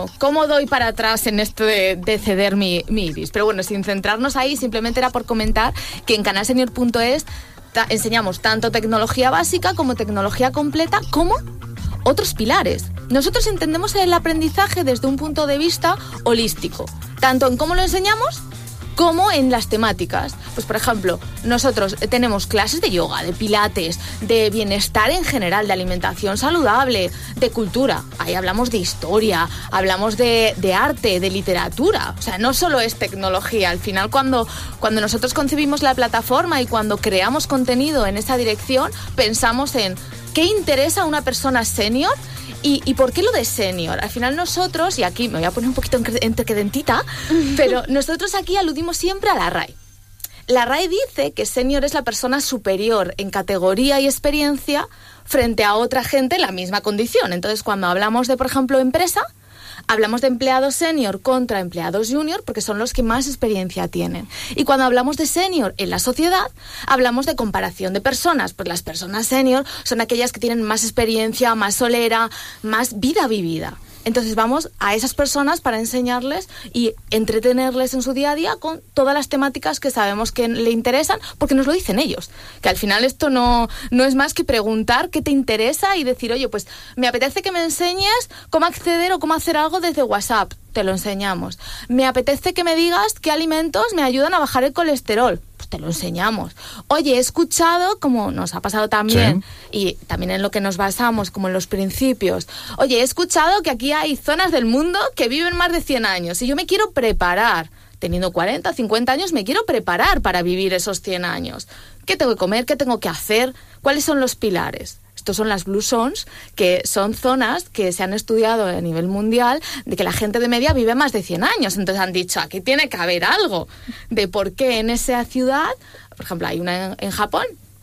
doy para atrás en esto de ceder mi iris? Pero bueno, sin centrarnos ahí, simplemente era por comentar que en canalsenior.es enseñamos tanto tecnología básica como tecnología completa, como otros pilares. Nosotros entendemos el aprendizaje desde un punto de vista holístico, tanto en cómo lo enseñamos como en las temáticas. Pues por ejemplo, nosotros tenemos clases de yoga, de pilates, de bienestar en general, de alimentación saludable, de cultura. Ahí hablamos de historia, hablamos de arte, de literatura. O sea, no solo es tecnología. Al final, cuando nosotros concebimos la plataforma y cuando creamos contenido en esa dirección, pensamos en qué interesa a una persona senior. ¿Y por qué lo de senior? Al final nosotros, y aquí me voy a poner un poquito entrecadentita, pero nosotros aquí aludimos siempre a la RAE. La RAE dice que senior es la persona superior en categoría y experiencia frente a otra gente en la misma condición. Entonces, cuando hablamos de, por ejemplo, empresa, hablamos de empleados senior contra empleados junior porque son los que más experiencia tienen. Y cuando hablamos de senior en la sociedad, hablamos de comparación de personas. Pues las personas senior son aquellas que tienen más experiencia, más solera, más vida vivida. Entonces vamos a esas personas para enseñarles y entretenerles en su día a día con todas las temáticas que sabemos que le interesan, porque nos lo dicen ellos. Que al final esto no es más que preguntar qué te interesa y decir, oye, pues me apetece que me enseñes cómo acceder o cómo hacer algo desde WhatsApp. Te lo enseñamos. Me apetece que me digas qué alimentos me ayudan a bajar el colesterol. Pues te lo enseñamos. Oye, he escuchado, como nos ha pasado también, sí, y también en lo que nos basamos, como en los principios. Oye, he escuchado que aquí hay zonas del mundo que viven más de 100 años y yo me quiero preparar. Teniendo 40, 50 años, me quiero preparar para vivir esos 100 años. ¿Qué tengo que comer? ¿Qué tengo que hacer? ¿Cuáles son los pilares? Estos son las Blue Zones, que son zonas que se han estudiado a nivel mundial de que la gente de media vive más de 100 años. Entonces han dicho, aquí tiene que haber algo de por qué en esa ciudad, por ejemplo, hay una en Japón,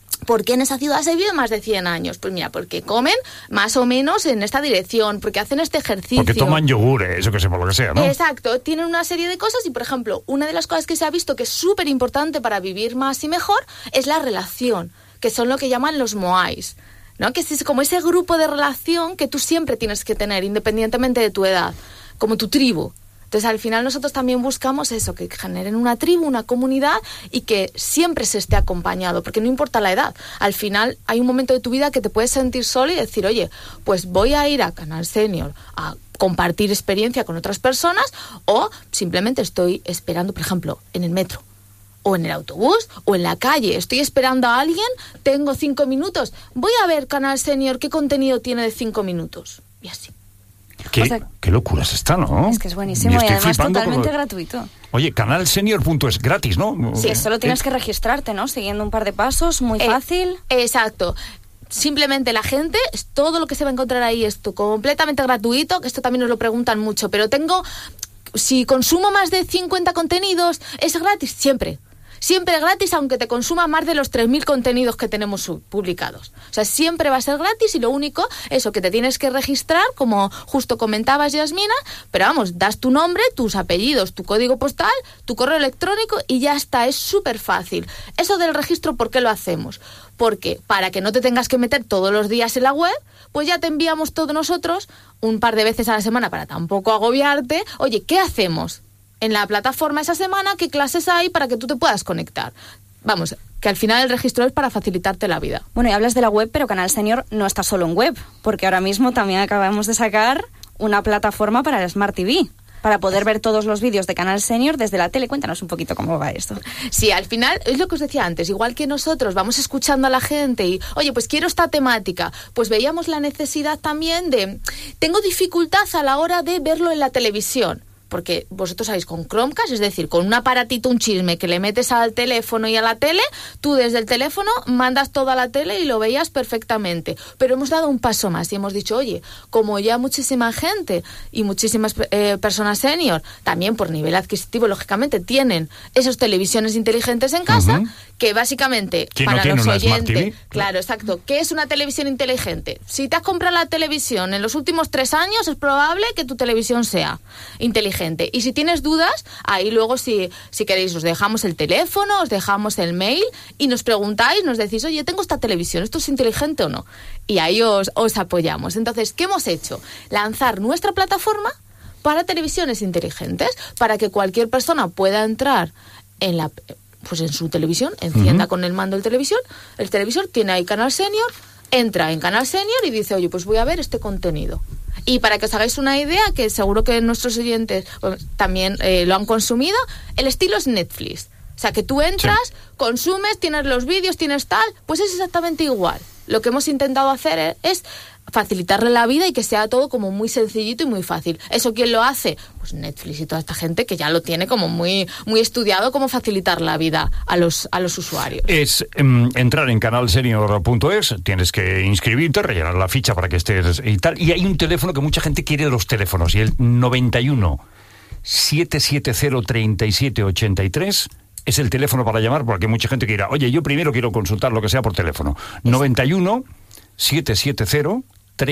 ¿Por qué en esa ciudad se vive más de 100 años? Pues mira, porque comen más o menos en esta dirección, porque hacen este ejercicio. Porque toman yogur, eso que sé, por lo que sea, ¿no? Exacto, tienen una serie de cosas y, por ejemplo, una de las cosas que se ha visto que es súper importante para vivir más y mejor es la relación, que son lo que llaman los moais, ¿no? Que es como ese grupo de relación que tú siempre tienes que tener, independientemente de tu edad, como tu tribu. Entonces, al final nosotros también buscamos eso, que generen una tribu, una comunidad y que siempre se esté acompañado, porque no importa la edad. Al final hay un momento de tu vida que te puedes sentir solo y decir, oye, pues voy a ir a Canal Senior a compartir experiencia con otras personas, o simplemente estoy esperando, por ejemplo, en el metro o en el autobús o en la calle. Estoy esperando a alguien, tengo 5 minutos. Voy a ver Canal Senior, ¿qué contenido tiene de 5 minutos? Y así. Qué locura es esta, ¿no? Es que es buenísimo y además totalmente gratuito. Oye, canalsenior.es, gratis, ¿no? Sí, solo tienes que registrarte, ¿no? Siguiendo un par de pasos, muy fácil. Exacto. Simplemente la gente, todo lo que se va a encontrar ahí es completamente gratuito, que esto también nos lo preguntan mucho, pero si consumo más de 50 contenidos, ¿es gratis? Siempre gratis, aunque te consuma más de los 3.000 contenidos que tenemos publicados. O sea, siempre va a ser gratis y lo único, eso, que te tienes que registrar, como justo comentabas, Yasmina, pero vamos, das tu nombre, tus apellidos, tu código postal, tu correo electrónico y ya está, es súper fácil. Eso del registro, ¿por qué lo hacemos? Porque para que no te tengas que meter todos los días en la web, pues ya te enviamos todos nosotros un par de veces a la semana para tampoco agobiarte. Oye, ¿qué hacemos en la plataforma esa semana? ¿Qué clases hay para que tú te puedas conectar? Vamos, que al final el registro es para facilitarte la vida. Bueno, y hablas de la web, pero Canal Senior no está solo en web, porque ahora mismo también acabamos de sacar una plataforma para el Smart TV, para poder ver todos los vídeos de Canal Senior desde la tele. Cuéntanos un poquito cómo va esto. Sí, al final es lo que os decía antes, igual que nosotros vamos escuchando a la gente y, oye, pues quiero esta temática, pues veíamos la necesidad también tengo dificultad a la hora de verlo en la televisión. Porque vosotros sabéis, con Chromecast, es decir, con un aparatito, un chisme que le metes al teléfono y a la tele, tú desde el teléfono mandas todo a la tele y lo veías perfectamente. Pero hemos dado un paso más y hemos dicho, oye, como ya muchísima gente y muchísimas personas senior, también por nivel adquisitivo, lógicamente, tienen esas televisiones inteligentes en casa, que básicamente, para los oyentes... Claro, exacto. ¿Qué es una televisión inteligente? Si te has comprado la televisión en los últimos 3 años, es probable que tu televisión sea inteligente. Y si tienes dudas, ahí luego si queréis os dejamos el teléfono, os dejamos el mail y nos preguntáis, nos decís, oye, tengo esta televisión, ¿esto es inteligente o no? Y ahí os apoyamos. Entonces, ¿qué hemos hecho? Lanzar nuestra plataforma para televisiones inteligentes, para que cualquier persona pueda entrar en su televisión, encienda con el mando el televisor, tiene ahí Canal Senior, entra en Canal Senior y dice, oye, pues voy a ver este contenido. Y para que os hagáis una idea, que seguro que nuestros oyentes también lo han consumido, el estilo es Netflix. O sea, que tú entras, consumes, tienes los vídeos, tienes tal, pues es exactamente igual. Lo que hemos intentado hacer es facilitarle la vida y que sea todo como muy sencillito y muy fácil. ¿Eso quién lo hace? Pues Netflix y toda esta gente que ya lo tiene como muy, muy estudiado, cómo facilitar la vida a los usuarios. Es entrar en canalsenior.es, tienes que inscribirte, rellenar la ficha para que estés y tal. Y hay un teléfono que mucha gente quiere, los teléfonos, y el 91 770 3783 es el teléfono para llamar, porque hay mucha gente que dirá, oye, yo primero quiero consultar lo que sea por teléfono. 91 770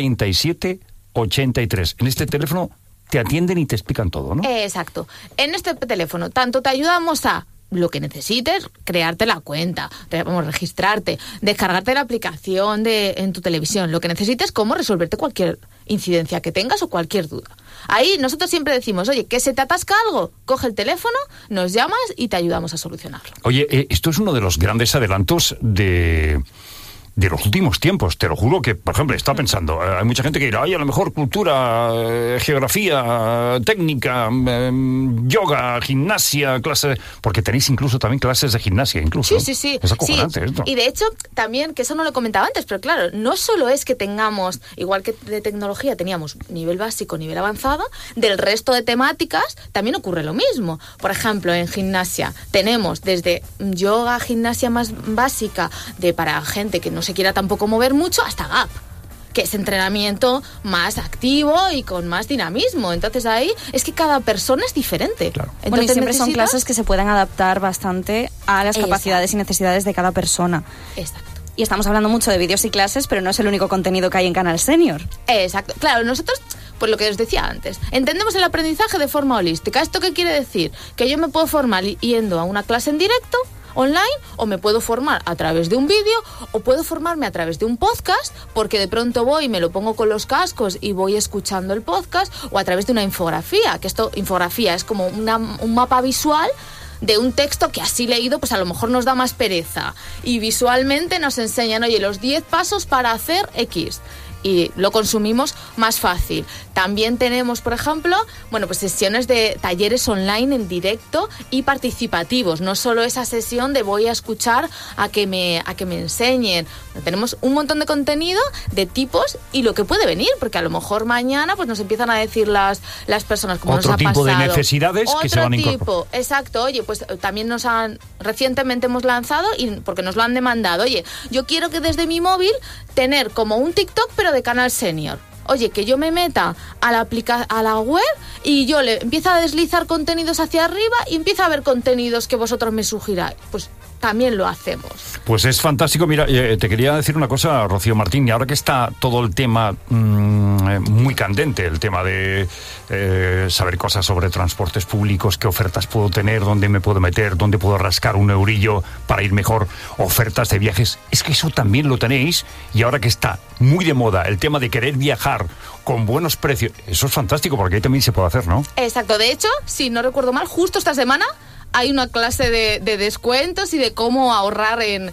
3783. En este teléfono te atienden y te explican todo, ¿no? Exacto. En este teléfono tanto te ayudamos a lo que necesites, crearte la cuenta, registrarte, descargarte la aplicación en tu televisión, lo que necesites, como resolverte cualquier incidencia que tengas o cualquier duda. Ahí nosotros siempre decimos, oye, que se te atasca algo, coge el teléfono, nos llamas y te ayudamos a solucionarlo. Oye, esto es uno de los grandes adelantos de los últimos tiempos, te lo juro que, por ejemplo, estaba pensando, hay mucha gente que dirá, ay, a lo mejor cultura, geografía, técnica, yoga, gimnasia, clases, porque tenéis incluso también clases de gimnasia, incluso. Sí. Es acojonante esto. Y de hecho, también, que eso no lo comentaba antes, pero claro, no solo es que tengamos, igual que de tecnología teníamos nivel básico, nivel avanzado, del resto de temáticas también ocurre lo mismo. Por ejemplo, en gimnasia tenemos desde yoga, gimnasia más básica, para gente que no se quiera tampoco mover mucho, hasta GAP, que es entrenamiento más activo y con más dinamismo. Entonces ahí es que cada persona es diferente. Claro. Entonces, bueno, y siempre son clases que se pueden adaptar bastante a las capacidades y necesidades de cada persona. Exacto. Y estamos hablando mucho de vídeos y clases, pero no es el único contenido que hay en Canal Senior. Exacto. Claro, nosotros, pues lo que os decía antes, entendemos el aprendizaje de forma holística. ¿Esto qué quiere decir? Que yo me puedo formar yendo a una clase en directo, online, o me puedo formar a través de un vídeo, o puedo formarme a través de un podcast, porque de pronto voy y me lo pongo con los cascos y voy escuchando el podcast, o a través de una infografía, que infografía es como un mapa visual de un texto que así leído pues a lo mejor nos da más pereza, y visualmente nos enseñan, oye, los 10 pasos para hacer X, y lo consumimos más fácil. También tenemos, por ejemplo, pues sesiones de talleres online en directo y participativos, no solo esa sesión de voy a escuchar a que me enseñen. Tenemos un montón de contenido de tipos y lo que puede venir, porque a lo mejor mañana pues nos empiezan a decir las personas como otro nos ha pasado. Otro tipo de necesidades que se van a incorporar. Exacto, oye, pues también recientemente hemos lanzado, y porque nos lo han demandado, oye, yo quiero que desde mi móvil tener como un TikTok pero de Canal Senior. Oye, que yo me meta a la web y yo le empiezo a deslizar contenidos hacia arriba y empiezo a ver contenidos que vosotros me sugiráis. Pues también lo hacemos. Pues es fantástico. Mira, te quería decir una cosa, Rocío Martín, y ahora que está todo el tema muy candente, el tema de saber cosas sobre transportes públicos, qué ofertas puedo tener, dónde me puedo meter, dónde puedo rascar un eurillo para ir mejor, ofertas de viajes, es que eso también lo tenéis, y ahora que está muy de moda el tema de querer viajar con buenos precios, eso es fantástico, porque ahí también se puede hacer, ¿no? Exacto. De hecho, si no recuerdo mal, justo esta semana hay una clase de descuentos y de cómo ahorrar en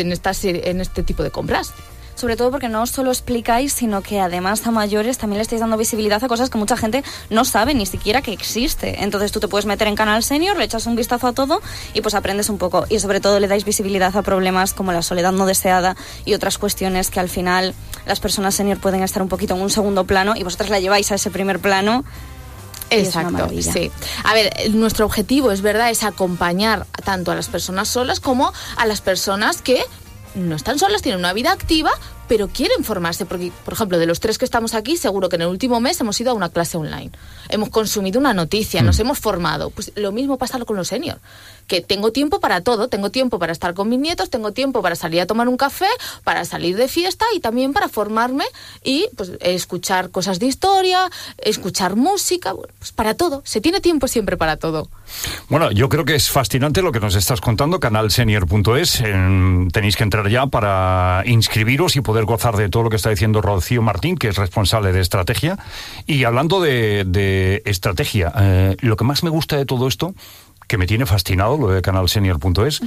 este tipo de compras. Sobre todo porque no solo explicáis, sino que además a mayores también le estáis dando visibilidad a cosas que mucha gente no sabe ni siquiera que existe. Entonces tú te puedes meter en Canal Senior, le echas un vistazo a todo y pues aprendes un poco. Y sobre todo le dais visibilidad a problemas como la soledad no deseada y otras cuestiones que al final las personas senior pueden estar un poquito en un segundo plano y vosotras la lleváis a ese primer plano. Exacto, sí. A ver, nuestro objetivo, es verdad, es acompañar tanto a las personas solas como a las personas que no están solas, tienen una vida activa, pero quieren formarse, porque, por ejemplo, de los 3 que estamos aquí, seguro que en el último mes hemos ido a una clase online, hemos consumido una noticia, nos hemos formado. Pues lo mismo pasa con los senior, que tengo tiempo para todo, tengo tiempo para estar con mis nietos, tengo tiempo para salir a tomar un café, para salir de fiesta y también para formarme y pues escuchar cosas de historia, escuchar música, pues para todo, se tiene tiempo siempre para todo. Bueno, yo creo que es fascinante lo que nos estás contando, canalsenior.es, tenéis que entrar ya para inscribiros y poder gozar de todo lo que está diciendo Rocío Martín, que es responsable de estrategia. Y hablando de estrategia, lo que más me gusta de todo esto, que me tiene fascinado, lo de canalsenior.es,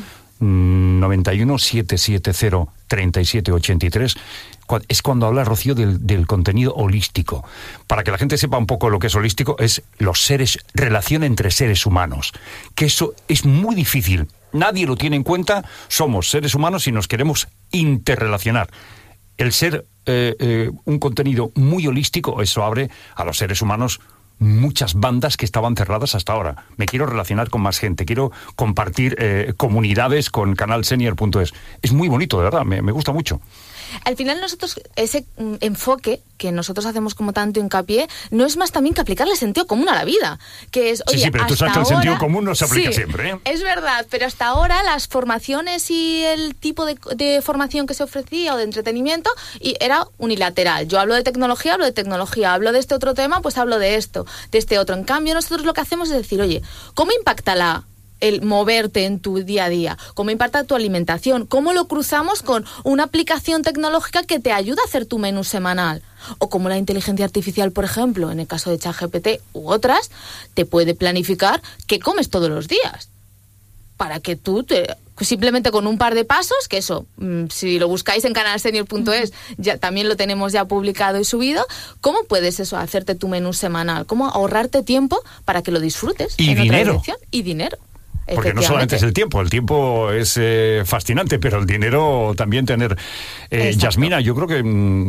91 770 3783, es cuando habla Rocío del contenido holístico. Para que la gente sepa un poco lo que es holístico, es relación entre seres humanos, que eso es muy difícil, nadie lo tiene en cuenta, somos seres humanos y nos queremos interrelacionar. El ser un contenido muy holístico, eso abre a los seres humanos muchas bandas que estaban cerradas hasta ahora. Me quiero relacionar con más gente, quiero compartir comunidades con canalsenior.es. Es muy bonito, de verdad, me gusta mucho. Al final nosotros, ese enfoque que nosotros hacemos como tanto hincapié, no es más también que aplicarle sentido común a la vida. Que es, oye, sí, pero tú sabes que el sentido común no se aplica siempre, ¿eh? Es verdad, pero hasta ahora las formaciones y el tipo de formación que se ofrecía o de entretenimiento era unilateral. Yo hablo de tecnología, hablo de este otro tema, pues hablo de esto, de este otro. En cambio, nosotros lo que hacemos es decir, oye, ¿cómo impacta el moverte en tu día a día? ¿Cómo impacta tu alimentación? ¿Cómo lo cruzamos con una aplicación tecnológica que te ayuda a hacer tu menú semanal? O como la inteligencia artificial, por ejemplo, en el caso de ChatGPT u otras, te puede planificar qué comes todos los días. Para que tú simplemente con un par de pasos, que eso, si lo buscáis en canalsenior.es, ya también lo tenemos ya publicado y subido, ¿cómo puedes hacerte tu menú semanal? ¿Cómo ahorrarte tiempo para que lo disfrutes? Y en dinero. Otra dirección? Y dinero. Porque no solamente es el tiempo es fascinante, pero el dinero también tener. Yasmina, yo creo que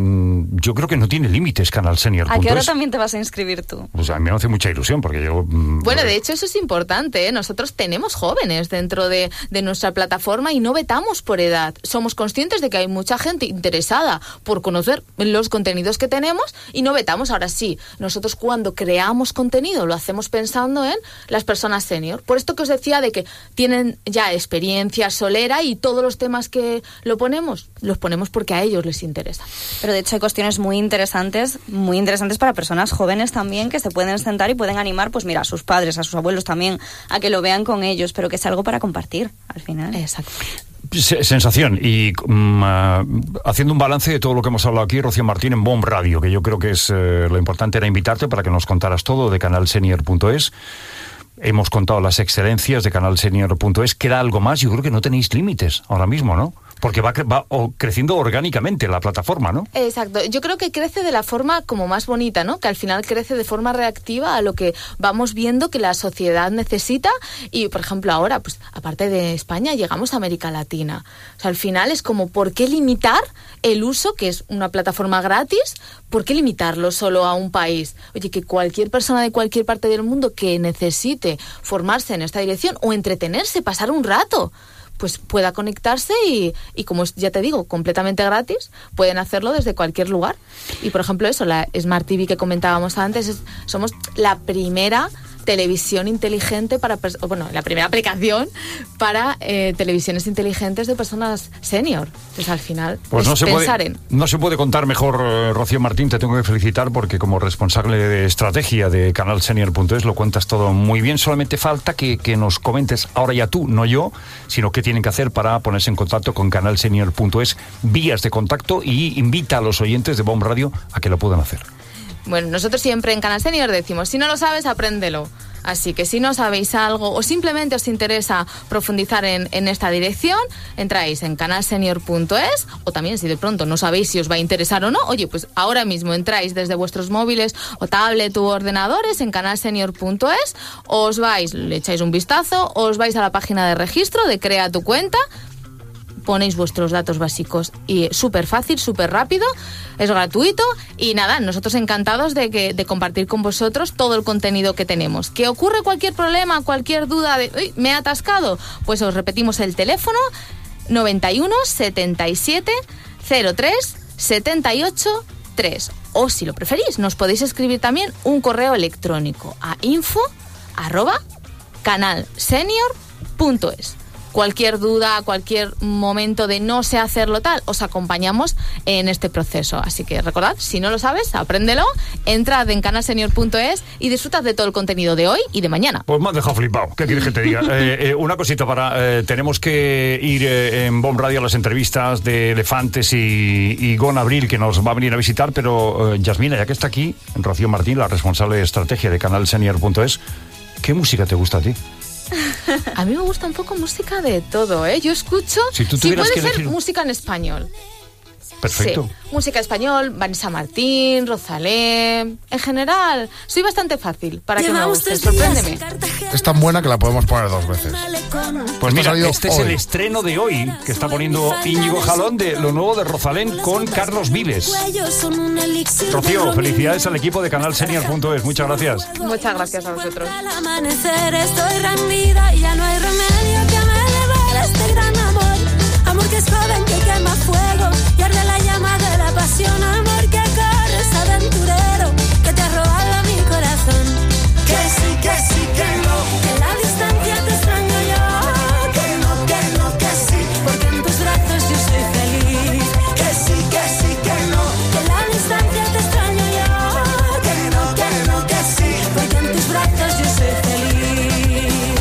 no tiene límites Canal Senior. ¿A qué hora también te vas a inscribir tú? Pues a mí me hace mucha ilusión, porque yo... Bueno, de hecho eso es importante, ¿eh? Nosotros tenemos jóvenes dentro de nuestra plataforma y no vetamos por edad. Somos conscientes de que hay mucha gente interesada por conocer los contenidos que tenemos y no vetamos. Ahora sí, nosotros cuando creamos contenido lo hacemos pensando en las personas senior. Por esto que os decía de que tienen ya experiencia solera y todos los temas que los ponemos porque a ellos les interesa. Pero de hecho hay cuestiones muy interesantes para personas jóvenes también, que se pueden sentar y pueden animar, pues mira, a sus padres, a sus abuelos también, a que lo vean con ellos, pero que es algo para compartir al final. Exacto. Sensación. Y haciendo un balance de todo lo que hemos hablado aquí, Rocío Martín, en BOM Radio, que yo creo que es lo importante era invitarte para que nos contaras todo de canalsenior.es. Hemos contado las excelencias de canalsenior.es. ¿Queda algo más? Yo creo que no tenéis límites ahora mismo, ¿no? Porque va creciendo orgánicamente la plataforma, ¿no? Exacto. Yo creo que crece de la forma como más bonita, ¿no? Que al final crece de forma reactiva a lo que vamos viendo que la sociedad necesita. Y, por ejemplo, ahora, pues aparte de España, llegamos a América Latina. O sea, al final es como, ¿por qué limitar el uso, que es una plataforma gratis? ¿Por qué limitarlo solo a un país? Oye, que cualquier persona de cualquier parte del mundo que necesite formarse en esta dirección o entretenerse, pasar un rato, pues pueda conectarse y como ya te digo, completamente gratis, pueden hacerlo desde cualquier lugar. Y por ejemplo eso, la Smart TV que comentábamos antes, somos la primera televisión inteligente la primera aplicación para televisiones inteligentes de personas senior. Entonces al final pues no se puede contar mejor, Rocío Martín, te tengo que felicitar porque como responsable de estrategia de canalsenior.es lo cuentas todo muy bien. Solamente falta que nos comentes, ahora ya tú, no yo, sino qué tienen que hacer para ponerse en contacto con canalsenior.es, vías de contacto, y invita a los oyentes de BOM Radio a que lo puedan hacer. Bueno, nosotros siempre en Canal Senior decimos, si no lo sabes, apréndelo. Así que si no sabéis algo o simplemente os interesa profundizar en esta dirección, entráis en canalsenior.es, o también si de pronto no sabéis si os va a interesar o no, oye, pues ahora mismo entráis desde vuestros móviles o tablet u ordenadores en canalsenior.es, os vais, le echáis un vistazo, os vais a la página de registro de Crea tu cuenta, ponéis vuestros datos básicos y súper fácil, súper rápido, es gratuito y nada, nosotros encantados de compartir con vosotros todo el contenido que tenemos. ¿Que ocurre cualquier problema, cualquier duda de uy, me he atascado? Pues os repetimos el teléfono 91 77 03 78 3, o si lo preferís nos podéis escribir también un correo electrónico a info@canalsenior.es. Cualquier duda, cualquier momento de no sé hacerlo tal, os acompañamos en este proceso. Así que recordad, si no lo sabes, apréndelo, entrad en canalsenior.es y disfrutad de todo el contenido de hoy y de mañana. Pues me has dejado flipado, ¿qué quieres que te diga? Una cosita tenemos que ir en BOM Radio a las entrevistas de Elefantes y Gon Abril, que nos va a venir a visitar, pero Yasmina, ya que está aquí, Rocío Martín, la responsable de estrategia de canalsenior.es, ¿qué música te gusta a ti? A mí me gusta un poco música de todo, ¿eh? Yo escucho, si puede ser elegir música en español. Perfecto. Sí. Música español, Vanessa Martín, Rosalén. En general, soy bastante fácil para que me guste. Sorpréndeme. Es tan buena que la podemos poner 2 veces. Pues mira, este es el estreno de hoy que está poniendo Íñigo Jalón de lo nuevo de Rosalén con Carlos Vives. Rocío, felicidades al equipo de canalsenior.es. Muchas gracias. Muchas gracias a vosotros. Al amanecer estoy rendida y ya no hay remedio que me devore este gran amor. Amor que es joven, que quema fuego y arde la llama de la pasión. Amor que corres, aventurero, que te ha robado mi corazón. Que sí, que no, que en la distancia te extraño yo. Que no, que sí, porque en tus brazos yo soy feliz. Que sí, que no, que en la distancia te extraño yo. Que no, que sí, porque en tus brazos yo soy feliz.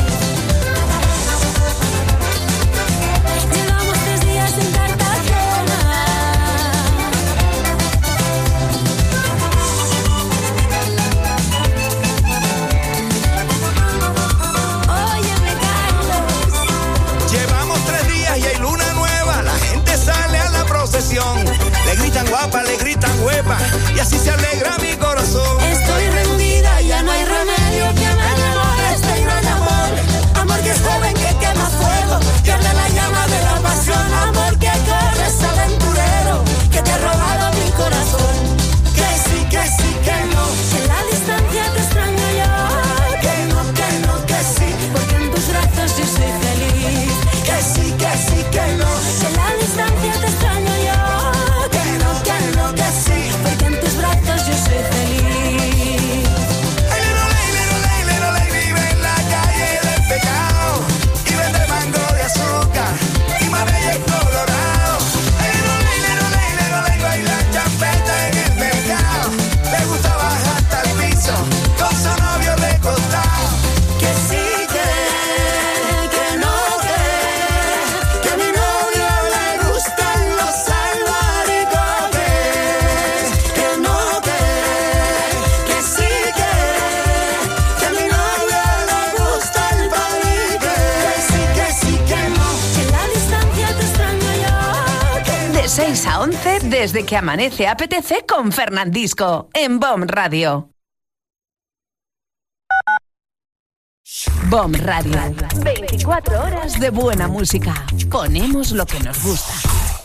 6 a 11 desde que amanece apetece con Fernandisco en BOM Radio. BOM Radio. 24 horas de buena música. Ponemos lo que nos gusta.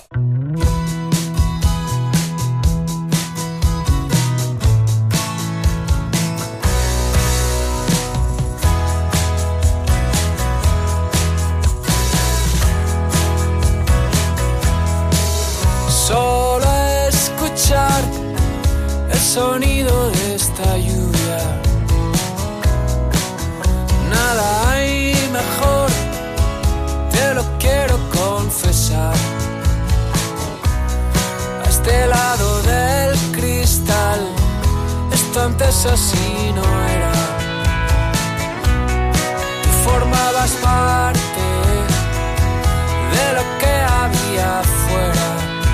Solo escuchar el sonido de esta lluvia. Nada hay mejor, te lo quiero confesar. A este lado del cristal, esto antes así no era. Tú formabas parte de lo que había afuera.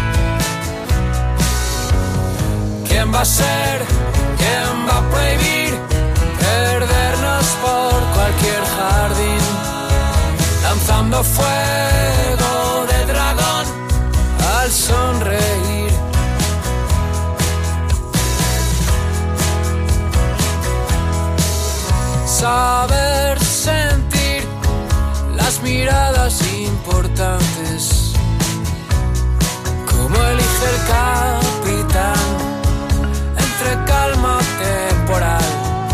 ¿Quién va a ser? ¿Quién va a prohibir perdernos por cualquier jardín? Lanzando fuego de dragón al sonreír. Saber sentir las miradas importantes, como elige el capitán entre calma temporal.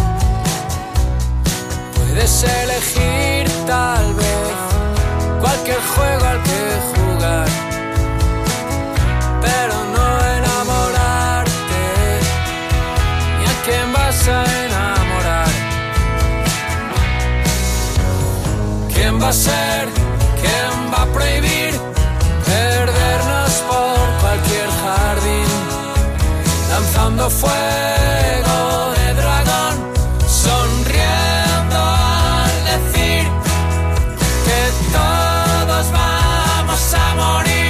Puedes elegir tal vez cualquier juego al que jugar, pero no enamorarte, ni a quién vas a enamorar. ¿Quién va a ser? ¿Quién va a prohibir perdernos por cualquier jardín? Lanzando fuego de dragón, sonriendo al decir que todos vamos a morir.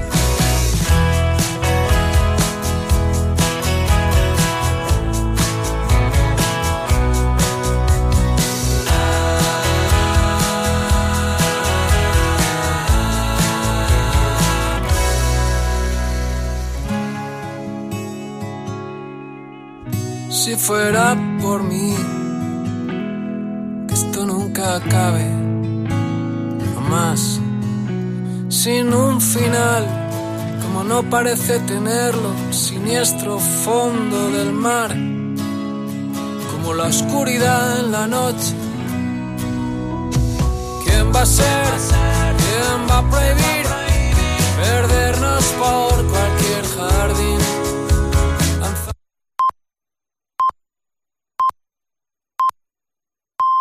Si fuera por mí, que esto nunca acabe, jamás, sin un final, como no parece tenerlo, siniestro fondo del mar, como la oscuridad en la noche. ¿Quién va a ser? ¿Quién va a prohibir perdernos por cualquier jardín?